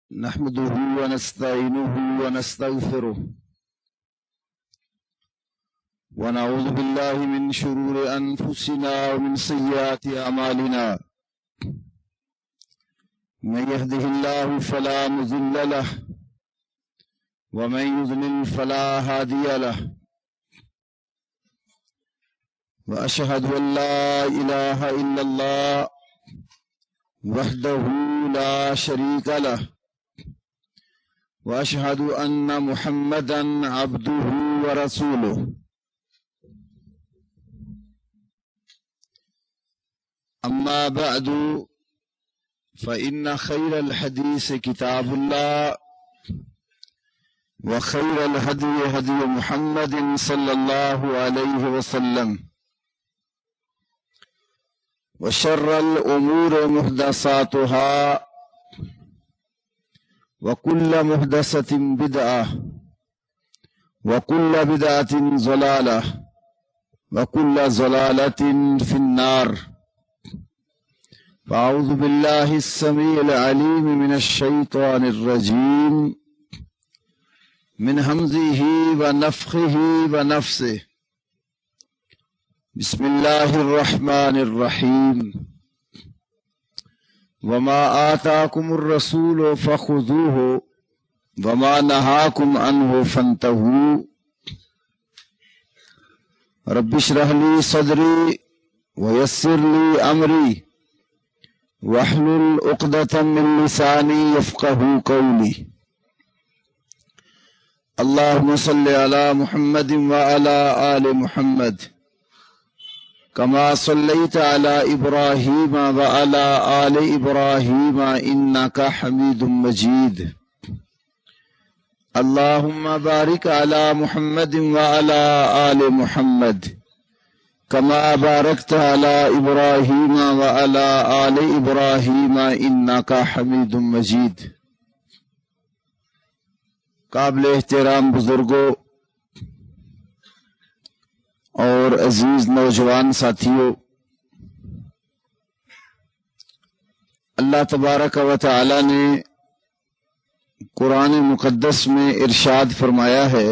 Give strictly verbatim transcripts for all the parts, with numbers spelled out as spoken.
نحمده ونستعينه ونستغفره ونعوذ بالله من شرور أنفسنا ومن سيئات أعمالنا من يهده الله فلا مضل له ومن يضلل فلا هادي له وأشهد أن لا إله إلا الله وحده لا شريك له وأشهد أن محمدا عبده ورسوله أما بعد فإن خير الحديث كتاب الله وخير الهدي هدي محمد صلى الله عليه وسلم وشر الأمور محدثاتها وكل محدثة بدعة وكل بدعة ضلالة وكل ضلالة في النار. فأعوذ بالله السميع العليم من الشيطان الرجيم من همزه ونفخه ونفسه. بسم الله الرحمن الرحيم. وما آتاكم الرسول فخذوه وما نهاكم عنه فانتهوا. رب اشرح لي صدري ويسر لي أمري واحلل عقدة من لساني يفقهوا قولي. اللهم صل على محمد وعلى آل محمد كما صليت على إبراهيم وعلى آل إبراهيم إنك حميد مجيد. اللهم بارك على محمد وعلى آل محمد كما باركت على إبراهيم وعلى آل إبراهيم إنك حميد مجيد. قابل احترام بزرگوں اور عزیز نوجوان ساتھیوں، اللہ تبارک و تعالی نے قرآن مقدس میں ارشاد فرمایا ہے،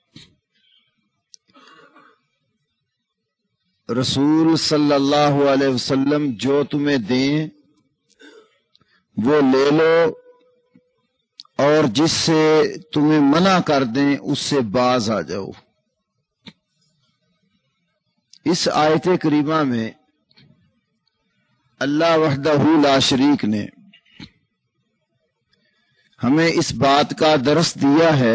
رسول صلی اللہ علیہ وسلم جو تمہیں دیں وہ لے لو، اور جس سے تمہیں منع کر دیں اس سے باز آ جاؤ۔ اس آیت کریمہ میں اللہ وحدہ لا شریک نے ہمیں اس بات کا درس دیا ہے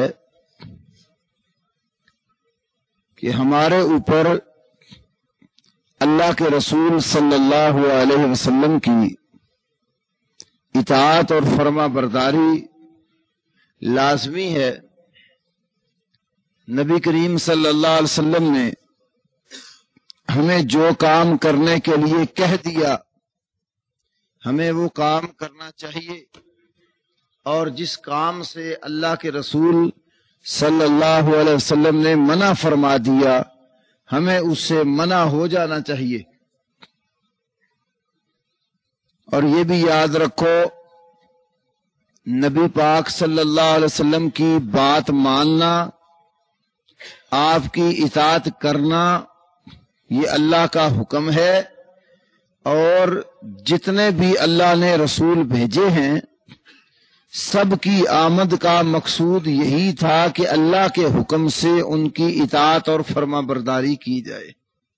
کہ ہمارے اوپر اللہ کے رسول صلی اللہ علیہ وسلم کی اطاعت اور فرما برداری لازمی ہے۔ نبی کریم صلی اللہ علیہ وسلم نے ہمیں جو کام کرنے کے لیے کہہ دیا ہمیں وہ کام کرنا چاہیے، اور جس کام سے اللہ کے رسول صلی اللہ علیہ وسلم نے منع فرما دیا ہمیں اس سے منع ہو جانا چاہیے۔ اور یہ بھی یاد رکھو، نبی پاک صلی اللہ علیہ وسلم کی بات ماننا، آپ کی اطاعت کرنا، یہ اللہ کا حکم ہے، اور جتنے بھی اللہ نے رسول بھیجے ہیں سب کی آمد کا مقصود یہی تھا کہ اللہ کے حکم سے ان کی اطاعت اور فرما برداری کی جائے۔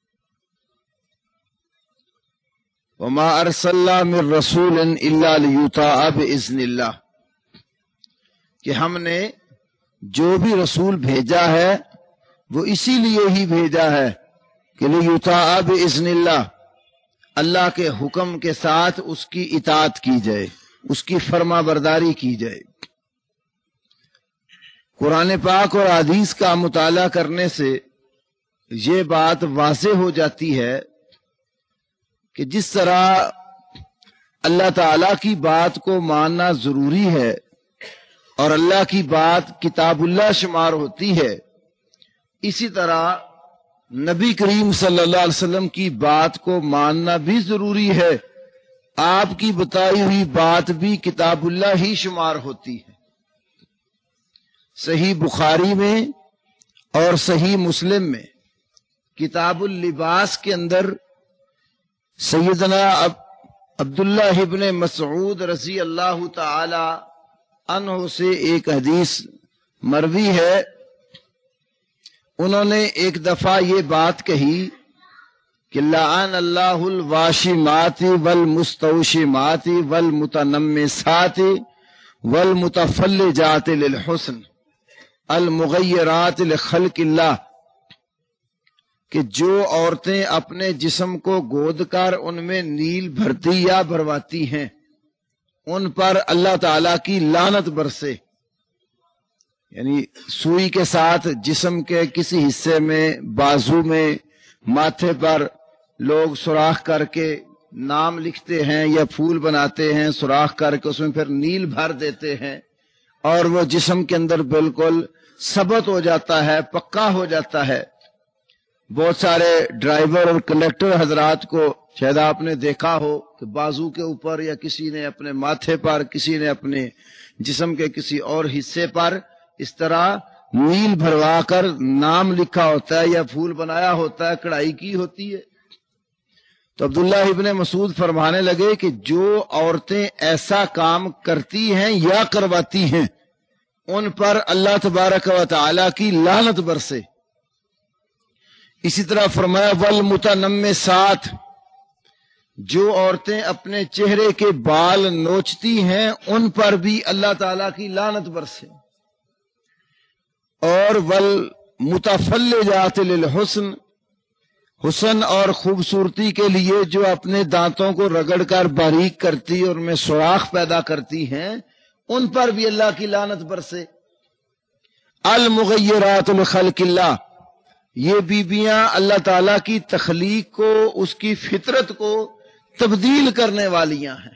وما ارسلنا من رسول الا لیطاع باذن اللہ، کہ ہم نے جو بھی رسول بھیجا ہے وہ اسی لیے ہی بھیجا ہے کہ لیطاع باذن اللہ، اللہ کے حکم کے ساتھ اس کی اطاعت کی جائے، اس کی فرما برداری کی جائے۔ قرآن پاک اور حدیث کا مطالعہ کرنے سے یہ بات واضح ہو جاتی ہے کہ جس طرح اللہ تعالی کی بات کو ماننا ضروری ہے اور اللہ کی بات کتاب اللہ شمار ہوتی ہے، اسی طرح نبی کریم صلی اللہ علیہ وسلم کی بات کو ماننا بھی ضروری ہے آپ کی بتائی ہوئی بات بھی کتاب اللہ ہی شمار ہوتی ہے۔ صحیح بخاری میں اور صحیح مسلم میں کتاب اللباس کے اندر سیدنا عبداللہ ابن مسعود رضی اللہ تعالی عنہ سے ایک حدیث مروی ہے۔ انہوں نے ایک دفعہ یہ بات کہی کہ لعن اللہ الواشمات والمستوشمات والمتنمسات والمتفلجات للحسن المغیرات لخلق اللہ، کہ جو عورتیں اپنے جسم کو گود کر ان میں نیل بھرتی یا بھرواتی ہیں ان پر اللہ تعالی کی لعنت برسے۔ یعنی سوئی کے ساتھ جسم کے کسی حصے میں، بازو میں، ماتھے پر لوگ سوراخ کر کے نام لکھتے ہیں یا پھول بناتے ہیں، سوراخ کر کے اس میں پھر نیل بھر دیتے ہیں اور وہ جسم کے اندر بالکل ثبت ہو جاتا ہے، پکا ہو جاتا ہے۔ بہت سارے ڈرائیور اور کنڈکٹر حضرات کو شاید آپ نے دیکھا ہو کہ بازو کے اوپر یا کسی نے اپنے ماتھے پر، کسی نے اپنے جسم کے کسی اور حصے پر اس طرح نیل بھروا کر نام لکھا ہوتا ہے یا پھول بنایا ہوتا ہے، کڑھائی کی ہوتی ہے۔ تو عبداللہ ابن مسعود فرمانے لگے کہ جو عورتیں ایسا کام کرتی ہیں یا کرواتی ہیں ان پر اللہ تبارک و تعالی کی لعنت برسے۔ اسی طرح فرمایا والمتنمسات، جو عورتیں اپنے چہرے کے بال نوچتی ہیں ان پر بھی اللہ تعالی کی لعنت برسے۔ اور والمتفلجات للحسن، حسن اور خوبصورتی کے لیے جو اپنے دانتوں کو رگڑ کر باریک کرتی اور ان میں سوراخ پیدا کرتی ہیں ان پر بھی اللہ کی لعنت برسے۔ المغیرات لخلق اللہ، یہ بیبیاں اللہ تعالی کی تخلیق کو، اس کی فطرت کو تبدیل کرنے والیاں ہیں۔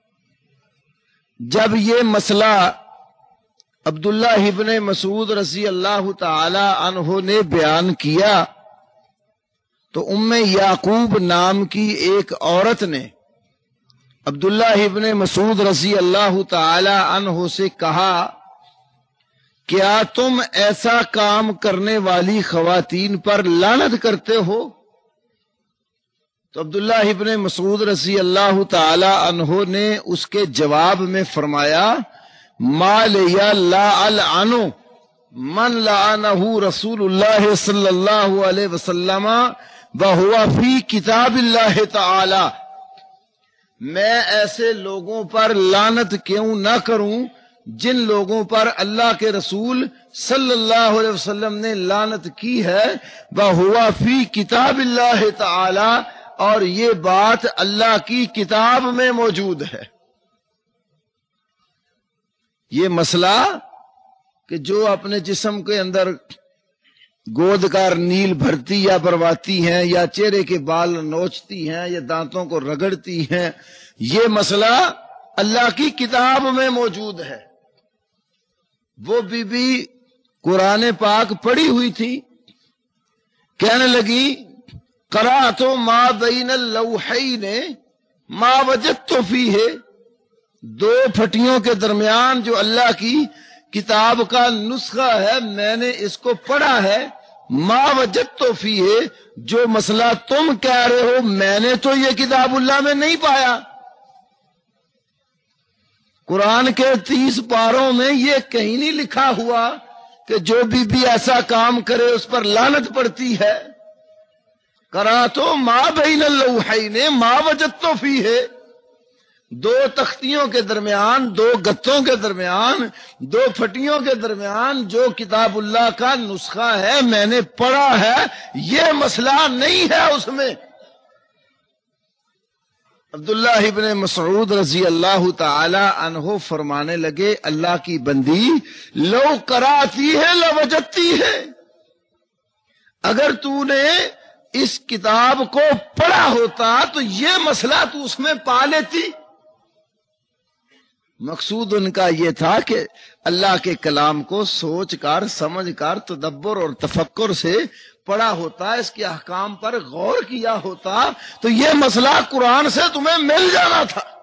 جب یہ مسئلہ عبداللہ ابن مسعود رضی اللہ تعالی عنہ نے بیان کیا تو ام یعقوب نام کی ایک عورت نے عبداللہ ابن مسعود رضی اللہ تعالی عنہ سے کہا کیا تم ایسا کام کرنے والی خواتین پر لعنت کرتے ہو؟ تو عبداللہ ابن مسعود رضی اللہ تعالی عنہ نے اس کے جواب میں فرمایا ما لیا لا العنو من لعنہ رسول اللہ صلی اللہ علیہ وسلم وہو فی کتاب اللہ تعالی، میں ایسے لوگوں پر لعنت کیوں نہ کروں جن لوگوں پر اللہ کے رسول صلی اللہ علیہ وسلم نے لعنت کی ہے، وہو فی کتاب اللہ تعالی، اور یہ بات اللہ کی کتاب میں موجود ہے۔ یہ مسئلہ کہ جو اپنے جسم کے اندر گود کر نیل بھرتی یا برواتی ہیں یا چہرے کے بال نوچتی ہیں یا دانتوں کو رگڑتی ہیں، یہ مسئلہ اللہ کی کتاب میں موجود ہے۔ وہ بی بی قرآن پاک پڑھی ہوئی تھی، کہنے لگی قرأت ما بین اللوحین ما وجدت فیہ، دو پھٹیوں کے درمیان جو اللہ کی کتاب کا نسخہ ہے میں نے اس کو پڑھا ہے، ما وجدت فیہ، جو مسئلہ تم کہہ رہے ہو میں نے تو یہ کتاب اللہ میں نہیں پایا۔ قرآن کے تیس پاروں میں یہ کہیں نہیں لکھا ہوا کہ جو بی بی ایسا کام کرے اس پر لعنت پڑتی ہے۔ قرأت ما بین اللوحین ما وجدت فیہ، دو تختیوں کے درمیان، دو گتوں کے درمیان، دو پھٹیوں کے درمیان جو کتاب اللہ کا نسخہ ہے میں نے پڑھا ہے، یہ مسئلہ نہیں ہے اس میں۔ عبداللہ ابن مسعود رضی اللہ تعالی عنہ فرمانے لگے اللہ کی بندی لو کراتی ہے لوجدتی ہے، اگر تو نے اس کتاب کو پڑھا ہوتا تو یہ مسئلہ تو اس میں پا لیتی۔ مقصود ان کا یہ تھا کہ اللہ کے کلام کو سوچ کر، سمجھ کر، تدبر اور تفکر سے پڑھا ہوتا، اس کے احکام پر غور کیا ہوتا تو یہ مسئلہ قرآن سے تمہیں مل جانا تھا۔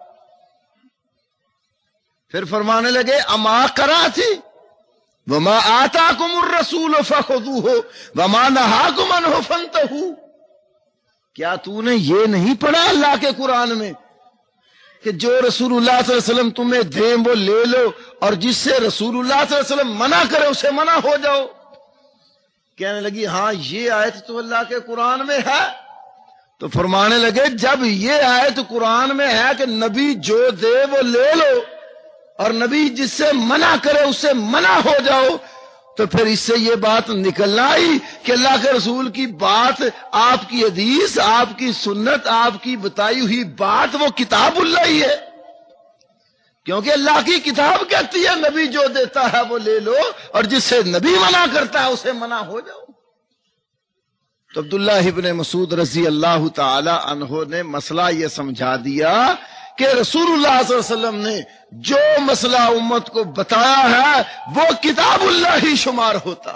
پھر فرمانے لگے اما کرا تھی وما آتاکم الرسول فخذوہ وما نہاکم عنہ فانتہوا، کیا تو نے یہ نہیں پڑھا اللہ کے قرآن میں کہ جو رسول اللہ صلی اللہ علیہ وسلم تمہیں دیں وہ لے لو، اور جس سے رسول اللہ صلی اللہ علیہ وسلم منع کرے اسے منع ہو جاؤ؟ کہنے لگی ہاں یہ آیت تو اللہ کے قرآن میں ہے۔ تو فرمانے لگے جب یہ آیت قرآن میں ہے کہ نبی جو دے وہ لے لو اور نبی جس سے منع کرے اس سے منع ہو جاؤ، تو پھر اس سے یہ بات نکلنا ہی کہ اللہ کے رسول کی بات، آپ کی حدیث، آپ کی سنت، آپ کی بتائی ہوئی بات وہ کتاب اللہ ہی ہے، کیونکہ اللہ کی کتاب کہتی ہے نبی جو دیتا ہے وہ لے لو اور جس سے نبی منع کرتا ہے اسے منع ہو جاؤ۔ تو عبداللہ ابن مسعود رضی اللہ تعالی عنہ نے مسئلہ یہ سمجھا دیا کہ رسول اللہ صلی اللہ علیہ وسلم نے جو مسئلہ امت کو بتایا ہے وہ کتاب اللہ ہی شمار ہوتا،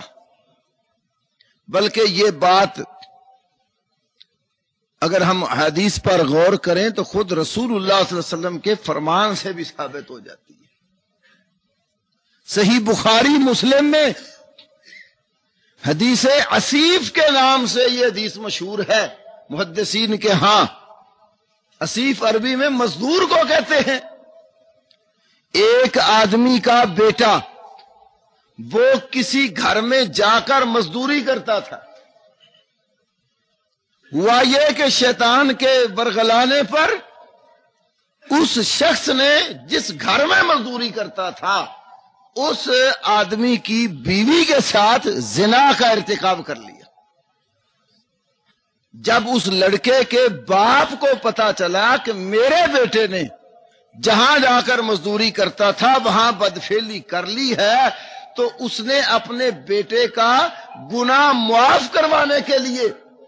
بلکہ یہ بات اگر ہم حدیث پر غور کریں تو خود رسول اللہ صلی اللہ علیہ وسلم کے فرمان سے بھی ثابت ہو جاتی ہے۔ صحیح بخاری مسلم میں حدیث اسیف کے نام سے یہ حدیث مشہور ہے محدثین کے ہاں۔ اسیف عربی میں مزدور کو کہتے ہیں۔ ایک آدمی کا بیٹا وہ کسی گھر میں جا کر مزدوری کرتا تھا، ہوا یہ کہ شیطان کے برگلانے پر اس شخص نے جس گھر میں مزدوری کرتا تھا اس آدمی کی بیوی کے ساتھ زنا کا ارتکاب کر لیا۔ جب اس لڑکے کے باپ کو پتا چلا کہ میرے بیٹے نے جہاں جا کر مزدوری کرتا تھا وہاں بدفعلی کر لی ہے، تو اس نے اپنے بیٹے کا گناہ معاف کروانے کے لیے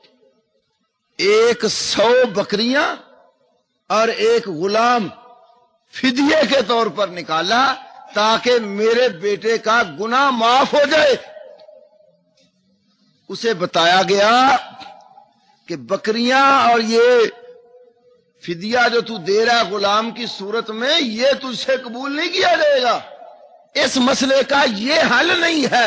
ایک سو بکریاں اور ایک غلام فدیے کے طور پر نکالا تاکہ میرے بیٹے کا گناہ معاف ہو جائے۔ اسے بتایا گیا کہ بکریاں اور یہ فدیہ جو تو دے رہا ہے غلام کی صورت میں یہ تجھ سے قبول نہیں کیا جائے گا، اس مسئلے کا یہ حل نہیں ہے۔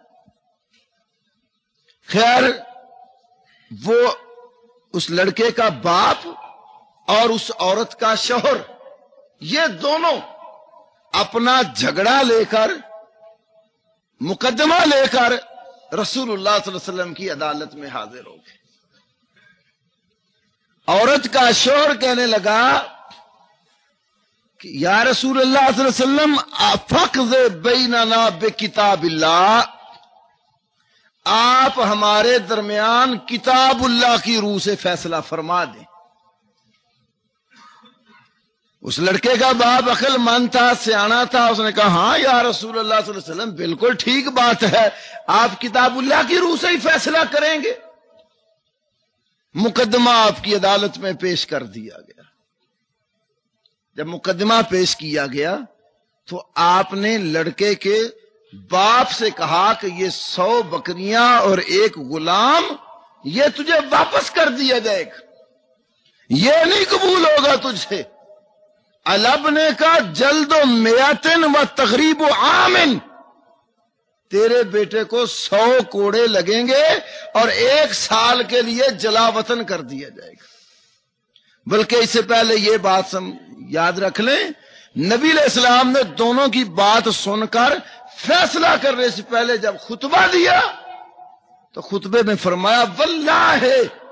خیر وہ اس لڑکے کا باپ اور اس عورت کا شوہر یہ دونوں اپنا جھگڑا لے کر مقدمہ لے کر رسول اللہ صلی اللہ علیہ وسلم کی عدالت میں حاضر ہو گئے۔ عورت کا شوہر کہنے لگا کہ یا رسول اللہ صلی اللہ علیہ وسلم فقض بیننا بکتاب اللہ، آپ ہمارے درمیان کتاب اللہ کی روح سے فیصلہ فرما دیں۔ اس لڑکے کا باپ عقل مند تھا، سیانا تھا، اس نے کہا ہاں یا رسول اللہ صلی اللہ علیہ وسلم بالکل ٹھیک بات ہے، آپ کتاب اللہ کی روح سے ہی فیصلہ کریں گے۔ مقدمہ آپ کی عدالت میں پیش کر دیا گیا۔ جب مقدمہ پیش کیا گیا تو آپ نے لڑکے کے باپ سے کہا کہ یہ سو بکریاں اور ایک غلام یہ تجھے واپس کر دیا جائے گا، یہ نہیں قبول ہوگا تجھ سے۔ الابنے کا جلد و میاتن و تغریب و عامن، تیرے بیٹے کو سو کوڑے لگیں گے اور ایک سال کے لیے جلا وطن کر دیا جائے گا۔ بلکہ اس سے پہلے یہ بات سم یاد رکھ لیں، نبی علیہ السلام نے دونوں کی بات سن کر فیصلہ کرنے سے پہلے جب خطبہ دیا تو خطبے میں فرمایا واللہ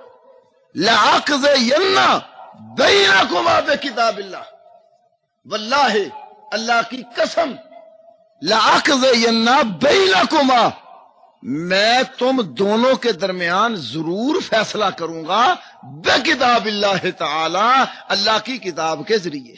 لأقضین بینکما بکتاب اللہ، واللہ اللہ کی قسم لأقضین بینکما، میں تم دونوں کے درمیان ضرور فیصلہ کروں گا بکتاب اللہ تعالی، اللہ کی کتاب کے ذریعے۔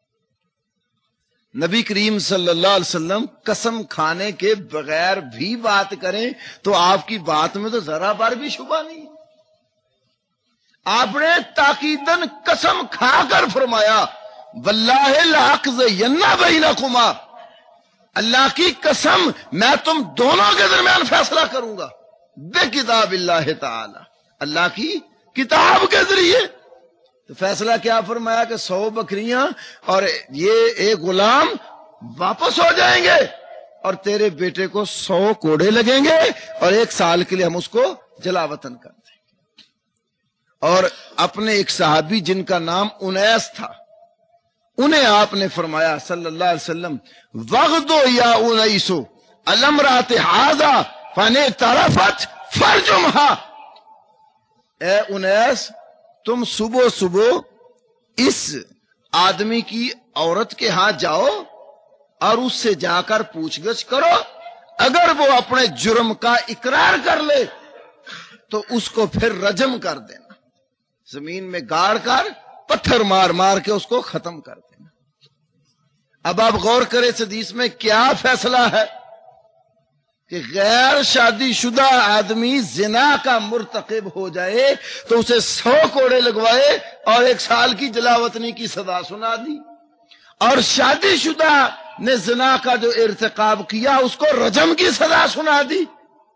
نبی کریم صلی اللہ علیہ وسلم قسم کھانے کے بغیر بھی بات کریں تو آپ کی بات میں تو ذرا بار بھی شبہ نہیں۔ آپ نے تاکیدن قسم کھا کر فرمایا واللہ لأقضین بینکما، اللہ کی قسم میں تم دونوں کے درمیان فیصلہ کروں گا بے کتاب اللہ تعالی، اللہ کی کتاب کے ذریعے۔ تو فیصلہ کیا فرمایا کہ سو بکریاں اور یہ ایک غلام واپس ہو جائیں گے اور تیرے بیٹے کو سو کوڑے لگیں گے اور ایک سال کے لیے ہم اس کو جلا وطن کر دیں گے۔ اور اپنے ایک صحابی جن کا نام انیس تھا، انہیں آپ نے فرمایا صلی اللہ علیہ وسلم، وغدو یا انیسو الامرات ہذا فنے طرفت فرجمہا، اے انیس تم صبح صبح اس آدمی کی عورت کے ہاں جاؤ اور اس سے جا کر پوچھ گچھ کرو، اگر وہ اپنے جرم کا اقرار کر لے تو اس کو پھر رجم کر دینا، زمین میں گاڑ کر پتھر مار مار کے اس کو ختم کر دینا۔ اب آپ غور کریں اس حدیث میں کیا فیصلہ ہے کہ غیر شادی شدہ آدمی زنا کا مرتکب ہو جائے تو اسے سو کوڑے لگوائے اور ایک سال کی جلاوطنی کی سزا سنا دی، اور شادی شدہ نے زنا کا جو ارتکاب کیا اس کو رجم کی سزا سنا دی۔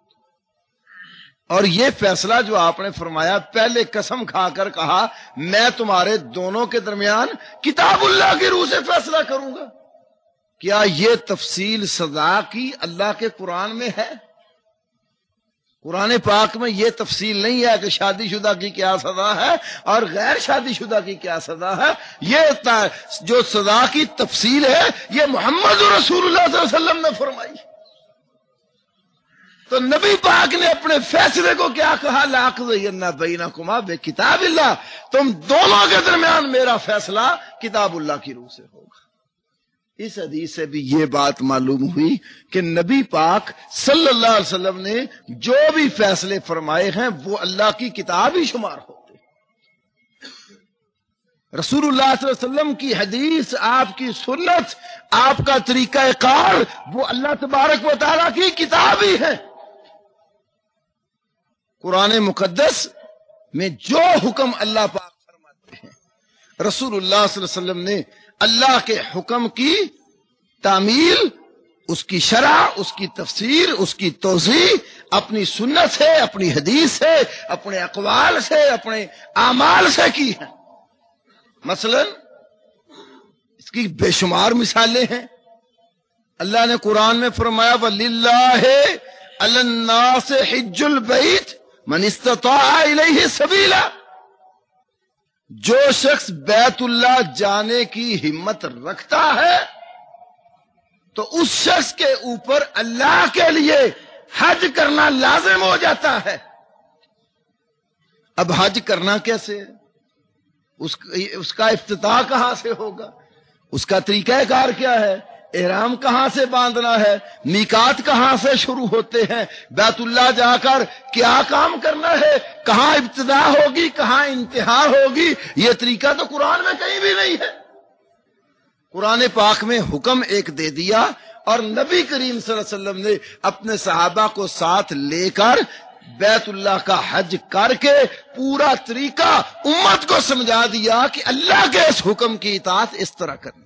اور یہ فیصلہ جو آپ نے فرمایا، پہلے قسم کھا کر کہا میں تمہارے دونوں کے درمیان کتاب اللہ کی روح سے فیصلہ کروں گا، کیا یہ تفصیل سزا کی اللہ کے قرآن میں ہے؟ قرآن پاک میں یہ تفصیل نہیں ہے کہ شادی شدہ کی کیا سزا ہے اور غیر شادی شدہ کی کیا سزا ہے۔ یہ جو سزا کی تفصیل ہے یہ محمد رسول اللہ صلی اللہ علیہ وسلم نے فرمائی۔ تو نبی پاک نے اپنے فیصلے کو کیا کہا، لاقضین بینکما بکتاب اللہ، تم دونوں کے درمیان میرا فیصلہ کتاب اللہ کی روح سے ہوگا۔ اس حدیث سے بھی یہ بات معلوم ہوئی کہ نبی پاک صلی اللہ علیہ وسلم نے جو بھی فیصلے فرمائے ہیں وہ اللہ کی کتاب ہی شمار ہوتے۔ رسول اللہ صلی اللہ علیہ وسلم کی حدیث، آپ کی سنت، آپ کا طریقہ کار وہ اللہ تبارک و تعالیٰ کی کتاب ہی ہے۔ قرآن مقدس میں جو حکم اللہ پاک فرماتے ہیں، رسول اللہ صلی اللہ علیہ وسلم نے اللہ کے حکم کی تعمیل، اس کی شرح، اس کی تفسیر، اس کی توضیح اپنی سنت سے، اپنی حدیث سے، اپنے اقوال سے، اپنے اعمال سے کی ہے۔ مثلا اس کی بے شمار مثالیں ہیں۔ اللہ نے قرآن میں فرمایا وَلِلَّهِ عَلَى النَّاسِ حِجُّ الْبَيْتِ مَنِ اسْتَطَاعَ إِلَيْهِ سَبِيلًا، جو شخص بیت اللہ جانے کی ہمت رکھتا ہے تو اس شخص کے اوپر اللہ کے لیے حج کرنا لازم ہو جاتا ہے۔ اب حج کرنا کیسے ہے؟ اس کا افتتاح کہاں سے ہوگا؟ اس کا طریقہ کار کیا ہے؟ احرام کہاں سے باندھنا ہے؟ میقات کہاں سے شروع ہوتے ہیں؟ بیت اللہ جا کر کیا کام کرنا ہے؟ کہاں ابتدا ہوگی، کہاں انتہا ہوگی؟ یہ طریقہ تو قرآن میں کہیں بھی نہیں ہے۔ قرآن پاک میں حکم ایک دے دیا اور نبی کریم صلی اللہ علیہ وسلم نے اپنے صحابہ کو ساتھ لے کر بیت اللہ کا حج کر کے پورا طریقہ امت کو سمجھا دیا کہ اللہ کے اس حکم کی اطاعت اس طرح کرنی۔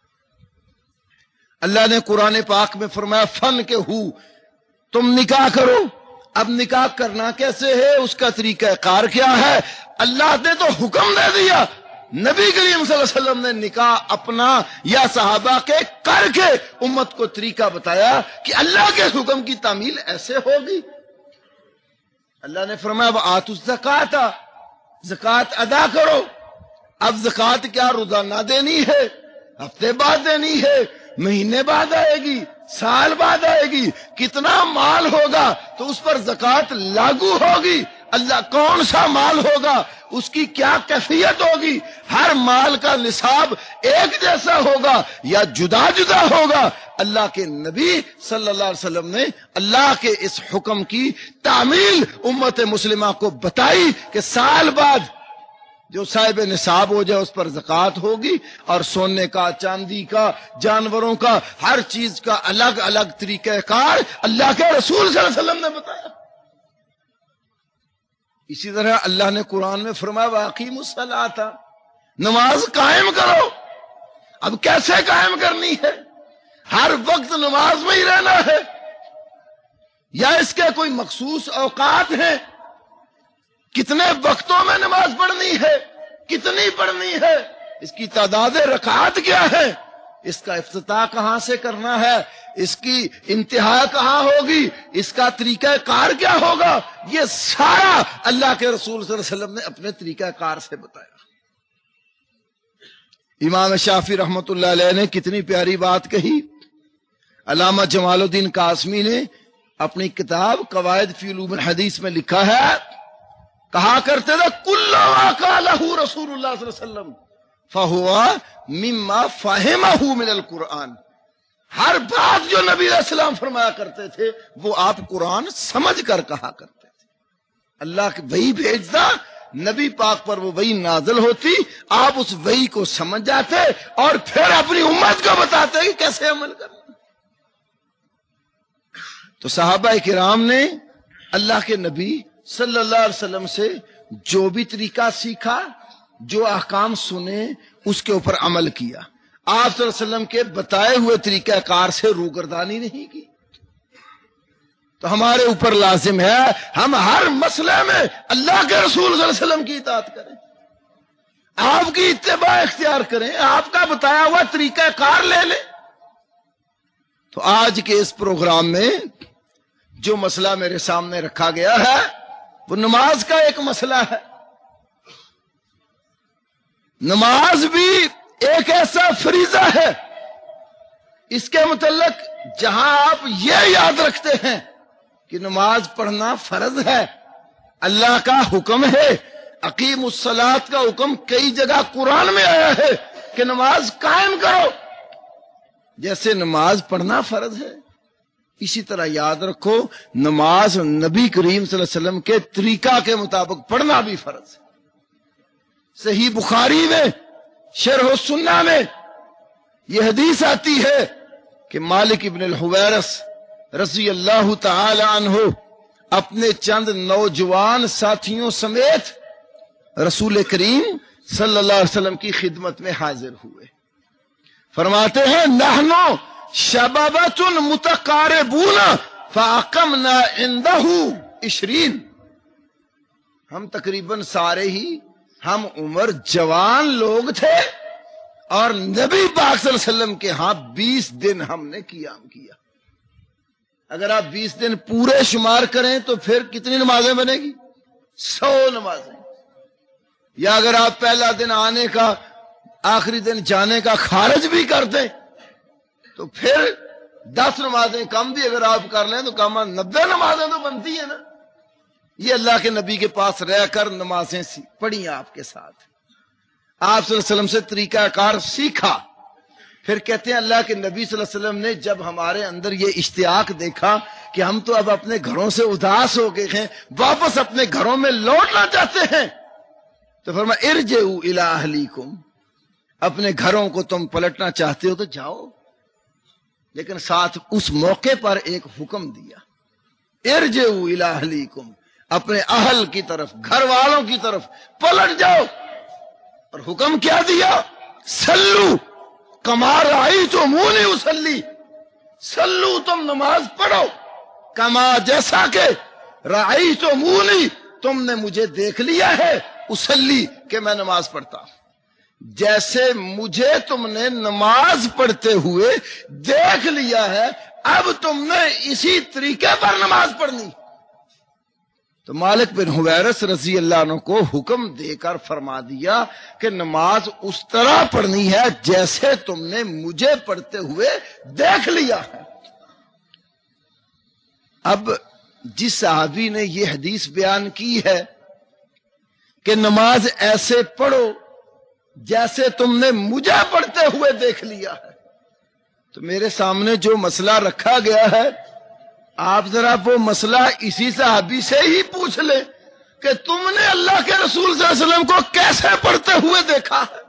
اللہ نے قرآن پاک میں فرمایا فن کے ہو، تم نکاح کرو۔ اب نکاح کرنا کیسے ہے، اس کا طریقہ کار کیا ہے؟ اللہ نے تو حکم دے دیا، نبی کریم صلی اللہ علیہ وسلم نے نکاح اپنا یا صحابہ کے کر کے امت کو طریقہ بتایا کہ اللہ کے حکم کی تعمیل ایسے ہوگی۔ اللہ نے فرمایا وآتوا الزکات، زکات ادا کرو۔ اب زکات کیا روزانہ دینی ہے، ہفتے بعد دینی ہے، مہینے بعد آئے گی، سال بعد آئے گی؟ کتنا مال ہوگا تو اس پر زکات لاگو ہوگی؟ اللہ کون سا مال ہوگا، اس کی کیا کیفیت ہوگی؟ ہر مال کا نصاب ایک جیسا ہوگا یا جدا جدا ہوگا؟ اللہ کے نبی صلی اللہ علیہ وسلم نے اللہ کے اس حکم کی تعمیل امت مسلمہ کو بتائی کہ سال بعد جو صاحب نصاب ہو جائے اس پر زکات ہوگی، اور سونے کا، چاندی کا، جانوروں کا، ہر چیز کا الگ الگ طریقہ کار اللہ کے رسول صلی اللہ علیہ وسلم نے بتایا۔ اسی طرح اللہ نے قرآن میں فرمایا وَأَقِیمُوا الصَّلَاةَ، نماز قائم کرو۔ اب کیسے قائم کرنی ہے؟ ہر وقت نماز میں ہی رہنا ہے یا اس کے کوئی مخصوص اوقات ہیں؟ کتنے وقتوں میں نماز پڑھنی ہے، کتنی پڑھنی ہے، اس کی تعداد رکعات کیا ہے؟ اس کا افتتاح کہاں سے کرنا ہے، اس کی انتہا کہاں ہوگی، اس کا طریقہ کار کیا ہوگا، یہ سارا اللہ کے رسول صلی اللہ علیہ وسلم نے اپنے طریقہ کار سے بتایا۔ امام شافعی رحمت اللہ علیہ نے کتنی پیاری بات کہی۔ علامہ جمال الدین قاسمی نے اپنی کتاب قواعد فی علوم الحدیث میں لکھا ہے، کہا کرتے تھے کل ما قالہ رسول اللہ صلی اللہ علیہ وسلم فہو مما فہمہ من القرآن، ہر بات جو نبی علیہ السلام فرمایا کرتے تھے وہ آپ قرآن سمجھ کر کہا کرتے تھے۔ اللہ کی وحی بھیجتا، نبی پاک پر وہ وحی نازل ہوتی، آپ اس وحی کو سمجھ جاتے اور پھر اپنی امت کو بتاتے کہ کیسے عمل کرنا۔ تو صحابہ کرام نے اللہ کے نبی صلی اللہ علیہ وسلم سے جو بھی طریقہ سیکھا، جو احکام سنے، اس کے اوپر عمل کیا۔ آپ صلی اللہ علیہ وسلم کے بتائے ہوئے طریقہ کار سے روگردانی نہیں کی۔ تو ہمارے اوپر لازم ہے ہم ہر مسئلے میں اللہ کے رسول صلی اللہ علیہ وسلم کی اطاعت کریں، آپ کی اتباع اختیار کریں، آپ کا بتایا ہوا طریقہ کار لے لیں۔ تو آج کے اس پروگرام میں جو مسئلہ میرے سامنے رکھا گیا ہے وہ نماز کا ایک مسئلہ ہے۔ نماز بھی ایک ایسا فریضہ ہے، اس کے متعلق جہاں آپ یہ یاد رکھتے ہیں کہ نماز پڑھنا فرض ہے، اللہ کا حکم ہے، اقیم الصلاۃ کا حکم کئی جگہ قرآن میں آیا ہے کہ نماز قائم کرو، جیسے نماز پڑھنا فرض ہے، اسی طرح یاد رکھو نماز نبی کریم صلی اللہ علیہ وسلم کے طریقہ کے مطابق پڑھنا بھی فرض ہے۔ صحیح بخاری میں شرح السنہ میں یہ حدیث آتی ہے کہ مالک ابن الحویرث رضی اللہ تعالی عنہ اپنے چند نوجوان ساتھیوں سمیت رسول کریم صلی اللہ علیہ وسلم کی خدمت میں حاضر ہوئے۔ فرماتے ہیں نحنو شبابۃ متقاربون فاقمنا عنده عشرین، ہم تقریباً سارے ہی ہم عمر جوان لوگ تھے اور نبی پاک صلی اللہ علیہ وسلم کے ہاں بیس دن ہم نے قیام کیا۔ اگر آپ بیس دن پورے شمار کریں تو پھر کتنی نمازیں بنے گی؟ سو نمازیں۔ یا اگر آپ پہلا دن آنے کا آخری دن جانے کا خارج بھی کر دیں تو پھر دس نمازیں کم بھی اگر آپ کر لیں تو کم نبے نمازیں تو بنتی ہیں نا۔ یہ اللہ کے نبی کے پاس رہ کر نمازیں پڑھی آپ کے ساتھ، آپ صلی اللہ علیہ وسلم سے طریقہ کار سیکھا۔ پھر کہتے ہیں اللہ کے نبی صلی اللہ علیہ وسلم نے جب ہمارے اندر یہ اشتیاق دیکھا کہ ہم تو اب اپنے گھروں سے اداس ہو گئے ہیں، واپس اپنے گھروں میں لوٹنا چاہتے ہیں، تو فرمایا ارجعوا الی اہلیکم، اپنے گھروں کو تم پلٹنا چاہتے ہو تو جاؤ، لیکن ساتھ اس موقع پر ایک حکم دیا، ارجعوا الی اہلیکم، اپنے اہل کی طرف، گھر والوں کی طرف پلٹ جاؤ۔ اور حکم کیا دیا؟ سلو کما رأیتمونی اصلی، سلو تم نماز پڑھو، کما جیسا کہ رأیتمونی تم نے مجھے دیکھ لیا ہے، اصلی کہ میں نماز پڑھتا ہوں، جیسے مجھے تم نے نماز پڑھتے ہوئے دیکھ لیا ہے اب تم نے اسی طریقے پر نماز پڑھنی۔ تو مالک بن حویرث رضی اللہ عنہ کو حکم دے کر فرما دیا کہ نماز اس طرح پڑھنی ہے جیسے تم نے مجھے پڑھتے ہوئے دیکھ لیا ہے۔ اب جس صحابی نے یہ حدیث بیان کی ہے کہ نماز ایسے پڑھو جیسے تم نے مجھے پڑھتے ہوئے دیکھ لیا ہے، تو میرے سامنے جو مسئلہ رکھا گیا ہے آپ ذرا وہ مسئلہ اسی صحابی سے ہی پوچھ لیں کہ تم نے اللہ کے رسول صلی اللہ علیہ وسلم کو کیسے پڑھتے ہوئے دیکھا ہے۔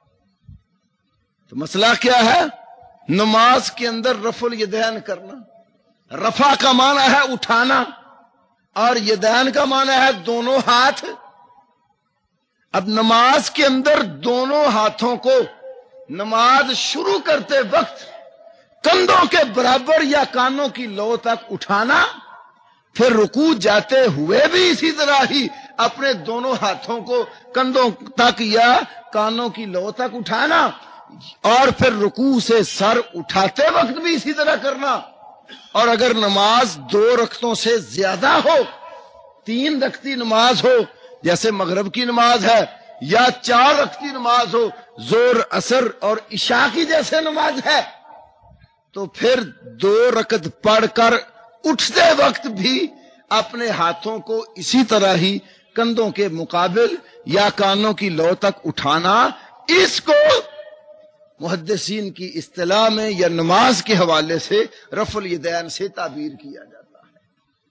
تو مسئلہ کیا ہے؟ نماز کے اندر رفع الیدین کرنا، رفع کا معنی ہے اٹھانا اور یدین کا معنی ہے دونوں ہاتھ۔ اب نماز کے اندر دونوں ہاتھوں کو نماز شروع کرتے وقت کندھوں کے برابر یا کانوں کی لو تک اٹھانا، پھر رکوع جاتے ہوئے بھی اسی طرح ہی اپنے دونوں ہاتھوں کو کندھوں تک یا کانوں کی لو تک اٹھانا، اور پھر رکوع سے سر اٹھاتے وقت بھی اسی طرح کرنا، اور اگر نماز دو رکعتوں سے زیادہ ہو، تین رکعتی نماز ہو جیسے مغرب کی نماز ہے، یا چار رکعتی نماز ہو ظہر عصر اور عشاء کی جیسے نماز ہے، تو پھر دو رکعت پڑھ کر اٹھتے وقت بھی اپنے ہاتھوں کو اسی طرح ہی کندھوں کے مقابل یا کانوں کی لو تک اٹھانا، اس کو محدثین کی اصطلاح میں یا نماز کے حوالے سے رفع الیدین سے تعبیر کیا جاتا ہے۔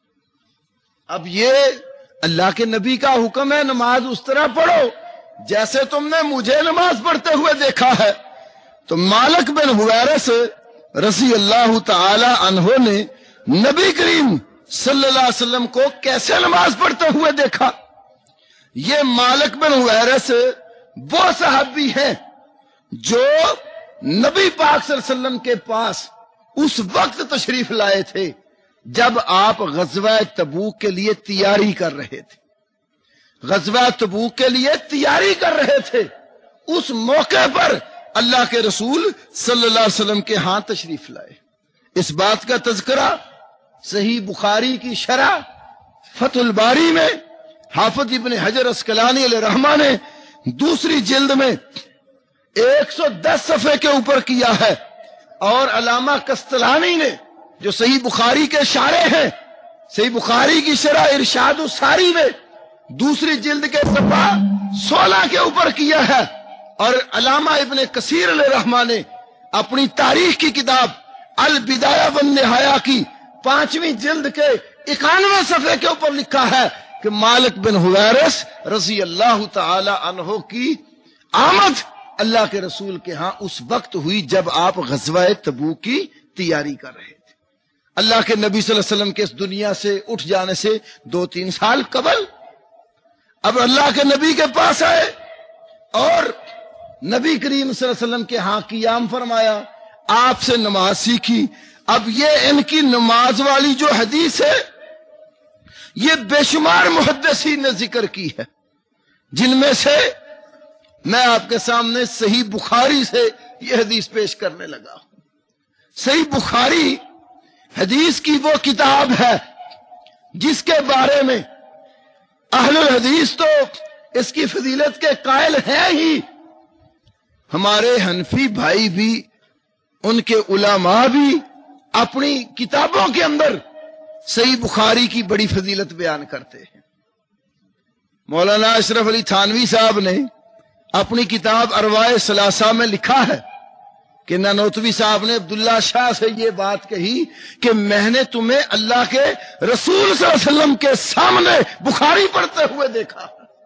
اب یہ اللہ کے نبی کا حکم ہے، نماز اس طرح پڑھو جیسے تم نے مجھے نماز پڑھتے ہوئے دیکھا ہے۔ تو مالک بن حویرث رضی اللہ تعالی عنہ نے نبی کریم صلی اللہ علیہ وسلم کو کیسے نماز پڑھتے ہوئے دیکھا؟ یہ مالک بن حویرث وہ صحابی ہیں جو نبی پاک صلی اللہ علیہ وسلم کے پاس اس وقت تشریف لائے تھے جب آپ غزوہ تبوک کے لیے تیاری کر رہے تھے، غزوہ تبوک کے لیے تیاری کر رہے تھے۔ اس موقع پر اللہ کے رسول صلی اللہ علیہ وسلم کے ہاں تشریف لائے۔ اس بات کا تذکرہ صحیح بخاری کی شرح فتح الباری میں حافظ ابن حجر اسقلانی علیہ رحمہ نے دوسری جلد میں ایک سو دس صفحے کے اوپر کیا ہے، اور علامہ قسطلانی نے جو صحیح بخاری کے شارح ہیں، صحیح بخاری کی شرح ارشاد الساری میں دوسری جلد کے صفحہ سولہ کے اوپر کیا ہے، اور علامہ ابن کثیر علیہ رحمہ نے اپنی تاریخ کی کتاب البدایہ والنہایہ کی پانچویں جلد کے اکانوے صفحے کے اوپر لکھا ہے کہ مالک بن حویرث رضی اللہ تعالی عنہ کی آمد اللہ کے رسول کے ہاں اس وقت ہوئی جب آپ غزوہ تبوک کی تیاری کر رہے تھے، اللہ کے نبی صلی اللہ علیہ وسلم کے اس دنیا سے اٹھ جانے سے دو تین سال قبل۔ اب اللہ کے نبی کے پاس آئے اور نبی کریم صلی اللہ علیہ وسلم کے ہاں قیام فرمایا، آپ سے نماز سیکھی۔ اب یہ ان کی نماز والی جو حدیث ہے یہ بے شمار محدثین نے ذکر کی ہے، جن میں سے میں آپ کے سامنے صحیح بخاری سے یہ حدیث پیش کرنے لگا ہوں۔ صحیح بخاری حدیث کی وہ کتاب ہے جس کے بارے میں اہل الحدیث تو اس کی فضیلت کے قائل ہیں ہی، ہمارے حنفی بھائی بھی، ان کے علماء بھی اپنی کتابوں کے اندر صحیح بخاری کی بڑی فضیلت بیان کرتے ہیں۔ مولانا اشرف علی تھانوی صاحب نے اپنی کتاب ارواح ثلاثہ میں لکھا ہے کہ نانوتوی صاحب نے عبداللہ شاہ سے یہ بات کہی کہ میں نے تمہیں اللہ کے رسول صلی اللہ علیہ وسلم کے سامنے بخاری پڑھتے ہوئے دیکھا۔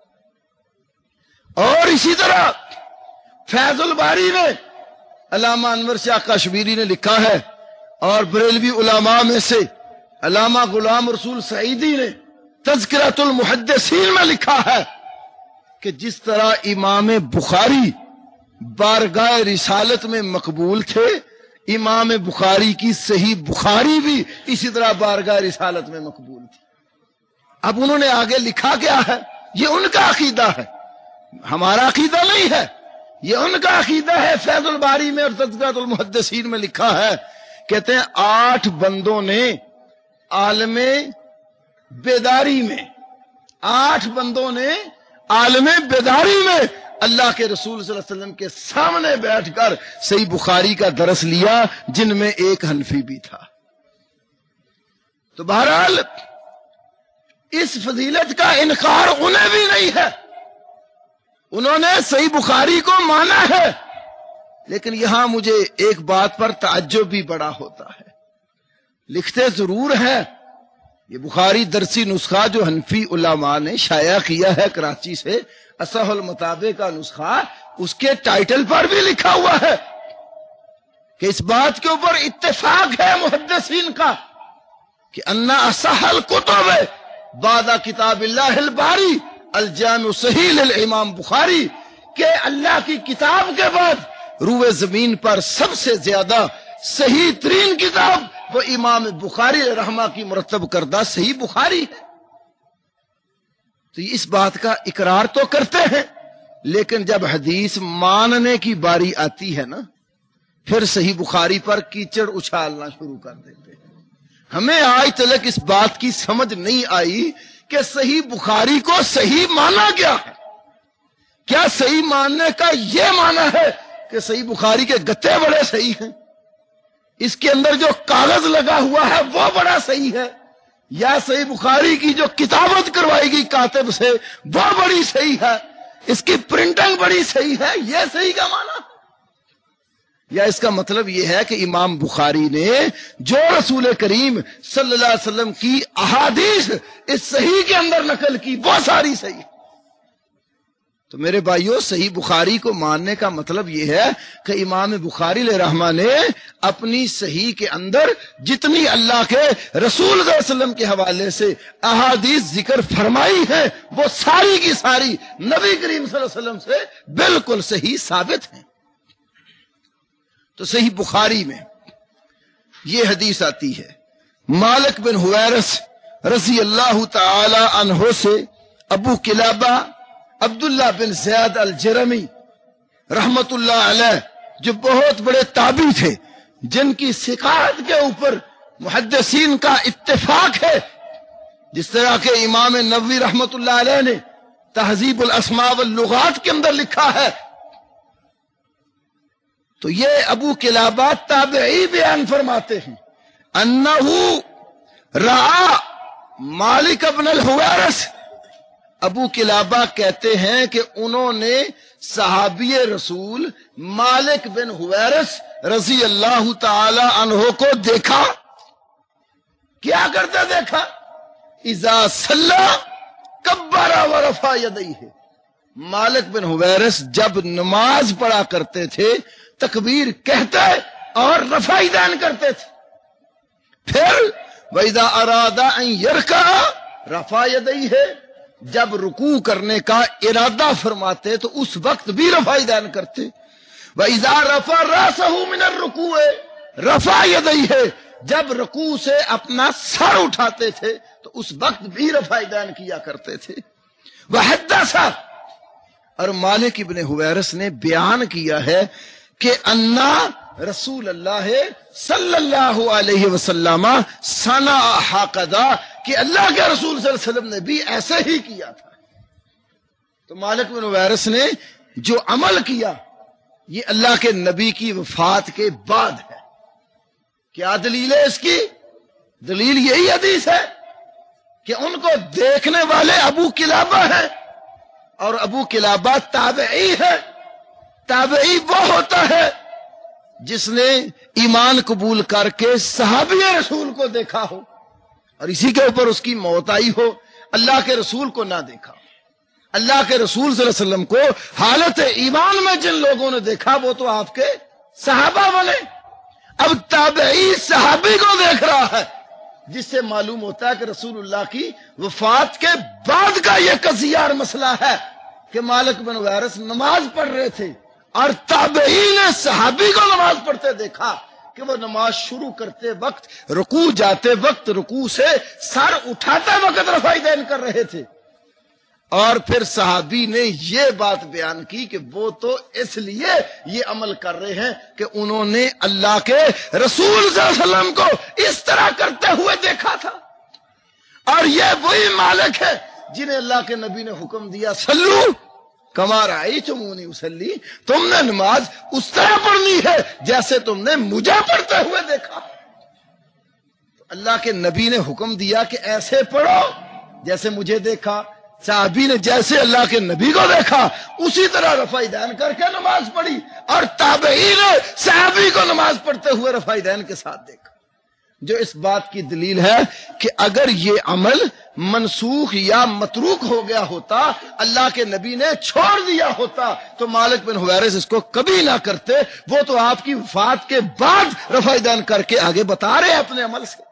اور اسی طرح فیض الباری میں علامہ انور شاہ کشمیری نے لکھا ہے، اور بریلوی علماء میں سے علامہ غلام رسول سعیدی نے تذکرۃ المحدثین میں لکھا ہے کہ جس طرح امام بخاری بارگاہ رسالت میں مقبول تھے، امام بخاری کی صحیح بخاری بھی اسی طرح بارگاہ رسالت میں مقبول تھی۔ اب انہوں نے آگے لکھا کیا ہے، یہ ان کا عقیدہ ہے، ہمارا عقیدہ نہیں ہے، یہ ان کا عقیدہ ہے۔ فیض الباری میں اور تذکرۃ المحدثین میں لکھا ہے، کہتے ہیں آٹھ بندوں نے عالم بیداری میں آٹھ بندوں نے عالم بیداری میں اللہ کے رسول صلی اللہ علیہ وسلم کے سامنے بیٹھ کر صحیح بخاری کا درس لیا، جن میں ایک حنفی بھی تھا۔ تو بہرحال اس فضیلت کا انکار انہیں بھی نہیں ہے، انہوں نے صحیح بخاری کو مانا ہے، لیکن یہاں مجھے ایک بات پر تعجب بھی بڑا ہوتا ہے۔ لکھتے ضرور ہے یہ بخاری درسی نسخہ جو حنفی علماء نے شائع کیا ہے کراچی سے، اصح المطابع کا نسخہ، اس کے ٹائٹل پر بھی لکھا ہوا ہے کہ اس بات کے اوپر اتفاق ہے محدثین کا کہ انا اصح الکتب بعد کتاب اللہ الباری الجامع صحیح للامام بخاری، کہ اللہ کی کتاب کے بعد روئے زمین پر سب سے زیادہ صحیح ترین کتاب وہ امام بخاری رحمہ کی مرتب کردہ صحیح بخاری ہے۔ تو اس بات کا اقرار تو کرتے ہیں، لیکن جب حدیث ماننے کی باری آتی ہے نا پھر صحیح بخاری پر کیچڑ اچھالنا شروع کر دیتے ہیں۔ ہمیں آج تلک اس بات کی سمجھ نہیں آئی کہ صحیح بخاری کو صحیح مانا کیا ہے۔ کیا صحیح ماننے کا یہ مانا ہے کہ صحیح بخاری کے گتے بڑے صحیح ہیں، اس کے اندر جو کاغذ لگا ہوا ہے وہ بڑا صحیح ہے، یا صحیح بخاری کی جو کتابت کروائی گئی کاتب سے وہ بڑی صحیح ہے، اس کی پرنٹنگ بڑی صحیح ہے، یہ صحیح کا مانا؟ یا اس کا مطلب یہ ہے کہ امام بخاری نے جو رسول کریم صلی اللہ علیہ وسلم کی احادیث اس صحیح کے اندر نقل کی وہ ساری صحیح ہے۔ تو میرے بھائیوں، صحیح بخاری کو ماننے کا مطلب یہ ہے کہ امام بخاری علیہ رحمہ نے اپنی صحیح کے اندر جتنی اللہ کے رسول صلی اللہ علیہ وسلم کے حوالے سے احادیث ذکر فرمائی ہیں وہ ساری کی ساری نبی کریم صلی اللہ علیہ وسلم سے بالکل صحیح ثابت ہیں۔ تو صحیح بخاری میں یہ حدیث آتی ہے، مالک بن حویرث رضی اللہ تعالی عنہ سے ابو قلابہ عبداللہ بن زید الجرمی رحمت اللہ علیہ جو بہت بڑے تابعی تھے، جن کی ثقات کے اوپر محدثین کا اتفاق ہے، جس طرح کہ امام نووی رحمت اللہ علیہ نے تہذیب الاسماء واللغات کے اندر لکھا ہے۔ تو یہ ابو قلابہ تابعی بیان فرماتے ہیں انہو رعا مالک بن الحویرث، ابو قلابہ کہتے ہیں کہ انہوں نے صحابی رسول مالک بن حویرث رضی اللہ تعالی عنہ کو دیکھا۔ کیا کرتے دیکھا؟ اذا صلی کبر ورفع یدیہ، مالک بن حویرث جب نماز پڑھا کرتے تھے تکبیر کہتے اور رفع دین کرتے تھے، پھر وَإِذَا أَرَادَ أَن يَرْكَعَ رَفَعَ يَدَيْهِ، جب رکوع کرنے کا ارادہ فرماتے تو اس وقت بھی رفع دین کرتے۔ وَإِذَا رَفَعَ رَأْسَهُ مِنَ الرُّكُوعِ رَفَعَ يَدَيْهِ، جب رکوع سے اپنا سر اٹھاتے تھے تو اس وقت بھی رفع دین کیا کرتے تھے۔ وَحَدَّثَ، اور مالک ابن حویرث نے بیان کیا ہے کہ انا رسول اللہ صلی اللہ علیہ وسلم صنع ہکذا، کہ اللہ کے رسول صلی اللہ علیہ وسلم نے بھی ایسے ہی کیا تھا۔ تو مالک بن حویرث نے جو عمل کیا یہ اللہ کے نبی کی وفات کے بعد ہے۔ کیا دلیل ہے اس کی؟ دلیل یہی حدیث ہے کہ ان کو دیکھنے والے ابو قلابہ ہیں، اور ابو قلابہ تابعی ہے۔ تابعی وہ ہوتا ہے جس نے ایمان قبول کر کے صحابی رسول کو دیکھا ہو اور اسی کے اوپر اس کی موت آئی ہو، اللہ کے رسول کو نہ دیکھا۔ اللہ کے رسول صلی اللہ علیہ وسلم کو حالت ایمان میں جن لوگوں نے دیکھا وہ تو آپ کے صحابہ بنے۔ اب تابعی صحابی کو دیکھ رہا ہے، جس سے معلوم ہوتا ہے کہ رسول اللہ کی وفات کے بعد کا یہ قضیہ اور مسئلہ ہے کہ مالک بن حویرث نماز پڑھ رہے تھے اور تابعی نے صحابی کو نماز پڑھتے دیکھا کہ وہ نماز شروع کرتے وقت، رکوع جاتے وقت، رکوع سے سر اٹھاتے وقت رفع دین کر رہے تھے، اور پھر صحابی نے یہ بات بیان کی کہ وہ تو اس لیے یہ عمل کر رہے ہیں کہ انہوں نے اللہ کے رسول صلی اللہ علیہ وسلم کو اس طرح کرتے ہوئے دیکھا تھا، اور یہ وہی مالک ہے جنہیں اللہ کے نبی نے حکم دیا سلو کما رأیتمونی اصلی، تم نے نماز اس طرح پڑھنی ہے جیسے تم نے مجھے پڑھتے ہوئے دیکھا۔ اللہ کے نبی نے حکم دیا کہ ایسے پڑھو جیسے مجھے دیکھا، صحابی نے جیسے اللہ کے نبی کو دیکھا اسی طرح رفع دین کر کے نماز پڑھی، اور تابعی نے صحابی کو نماز پڑھتے ہوئے رفع دین کے ساتھ دیکھا، جو اس بات کی دلیل ہے کہ اگر یہ عمل منسوخ یا متروک ہو گیا ہوتا، اللہ کے نبی نے چھوڑ دیا ہوتا، تو مالک بن حویرث اس کو کبھی نہ کرتے، وہ تو آپ کی وفات کے بعد رفع دین کر کے آگے بتا رہے ہیں اپنے عمل سے۔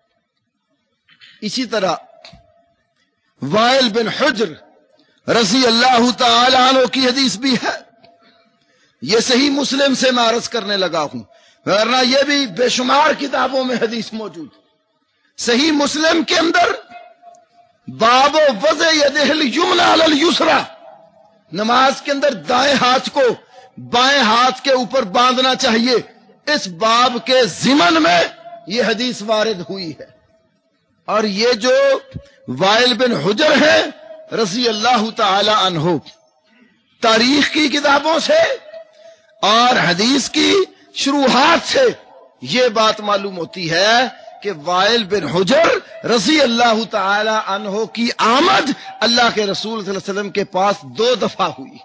اسی طرح وائل بن حجر رضی اللہ تعالی عنہ کی حدیث بھی ہے، یہ صحیح مسلم سے میں عرض کرنے لگا ہوں، ورنہ یہ بھی بے شمار کتابوں میں حدیث موجود۔ صحیح مسلم کے اندر باب وضع یدہ الیمنی علی الیسری، نماز کے اندر دائیں ہاتھ کو بائیں ہاتھ کے اوپر باندھنا چاہیے، اس باب کے ضمن میں یہ حدیث وارد ہوئی ہے۔ اور یہ جو وائل بن حجر ہے رضی اللہ تعالی عنہ، تاریخ کی کتابوں سے اور حدیث کی شروحات سے یہ بات معلوم ہوتی ہے کہ وائل بن حجر رضی اللہ تعالی عنہ کی آمد اللہ کے رسول صلی اللہ علیہ وسلم کے پاس دو دفعہ ہوئی۔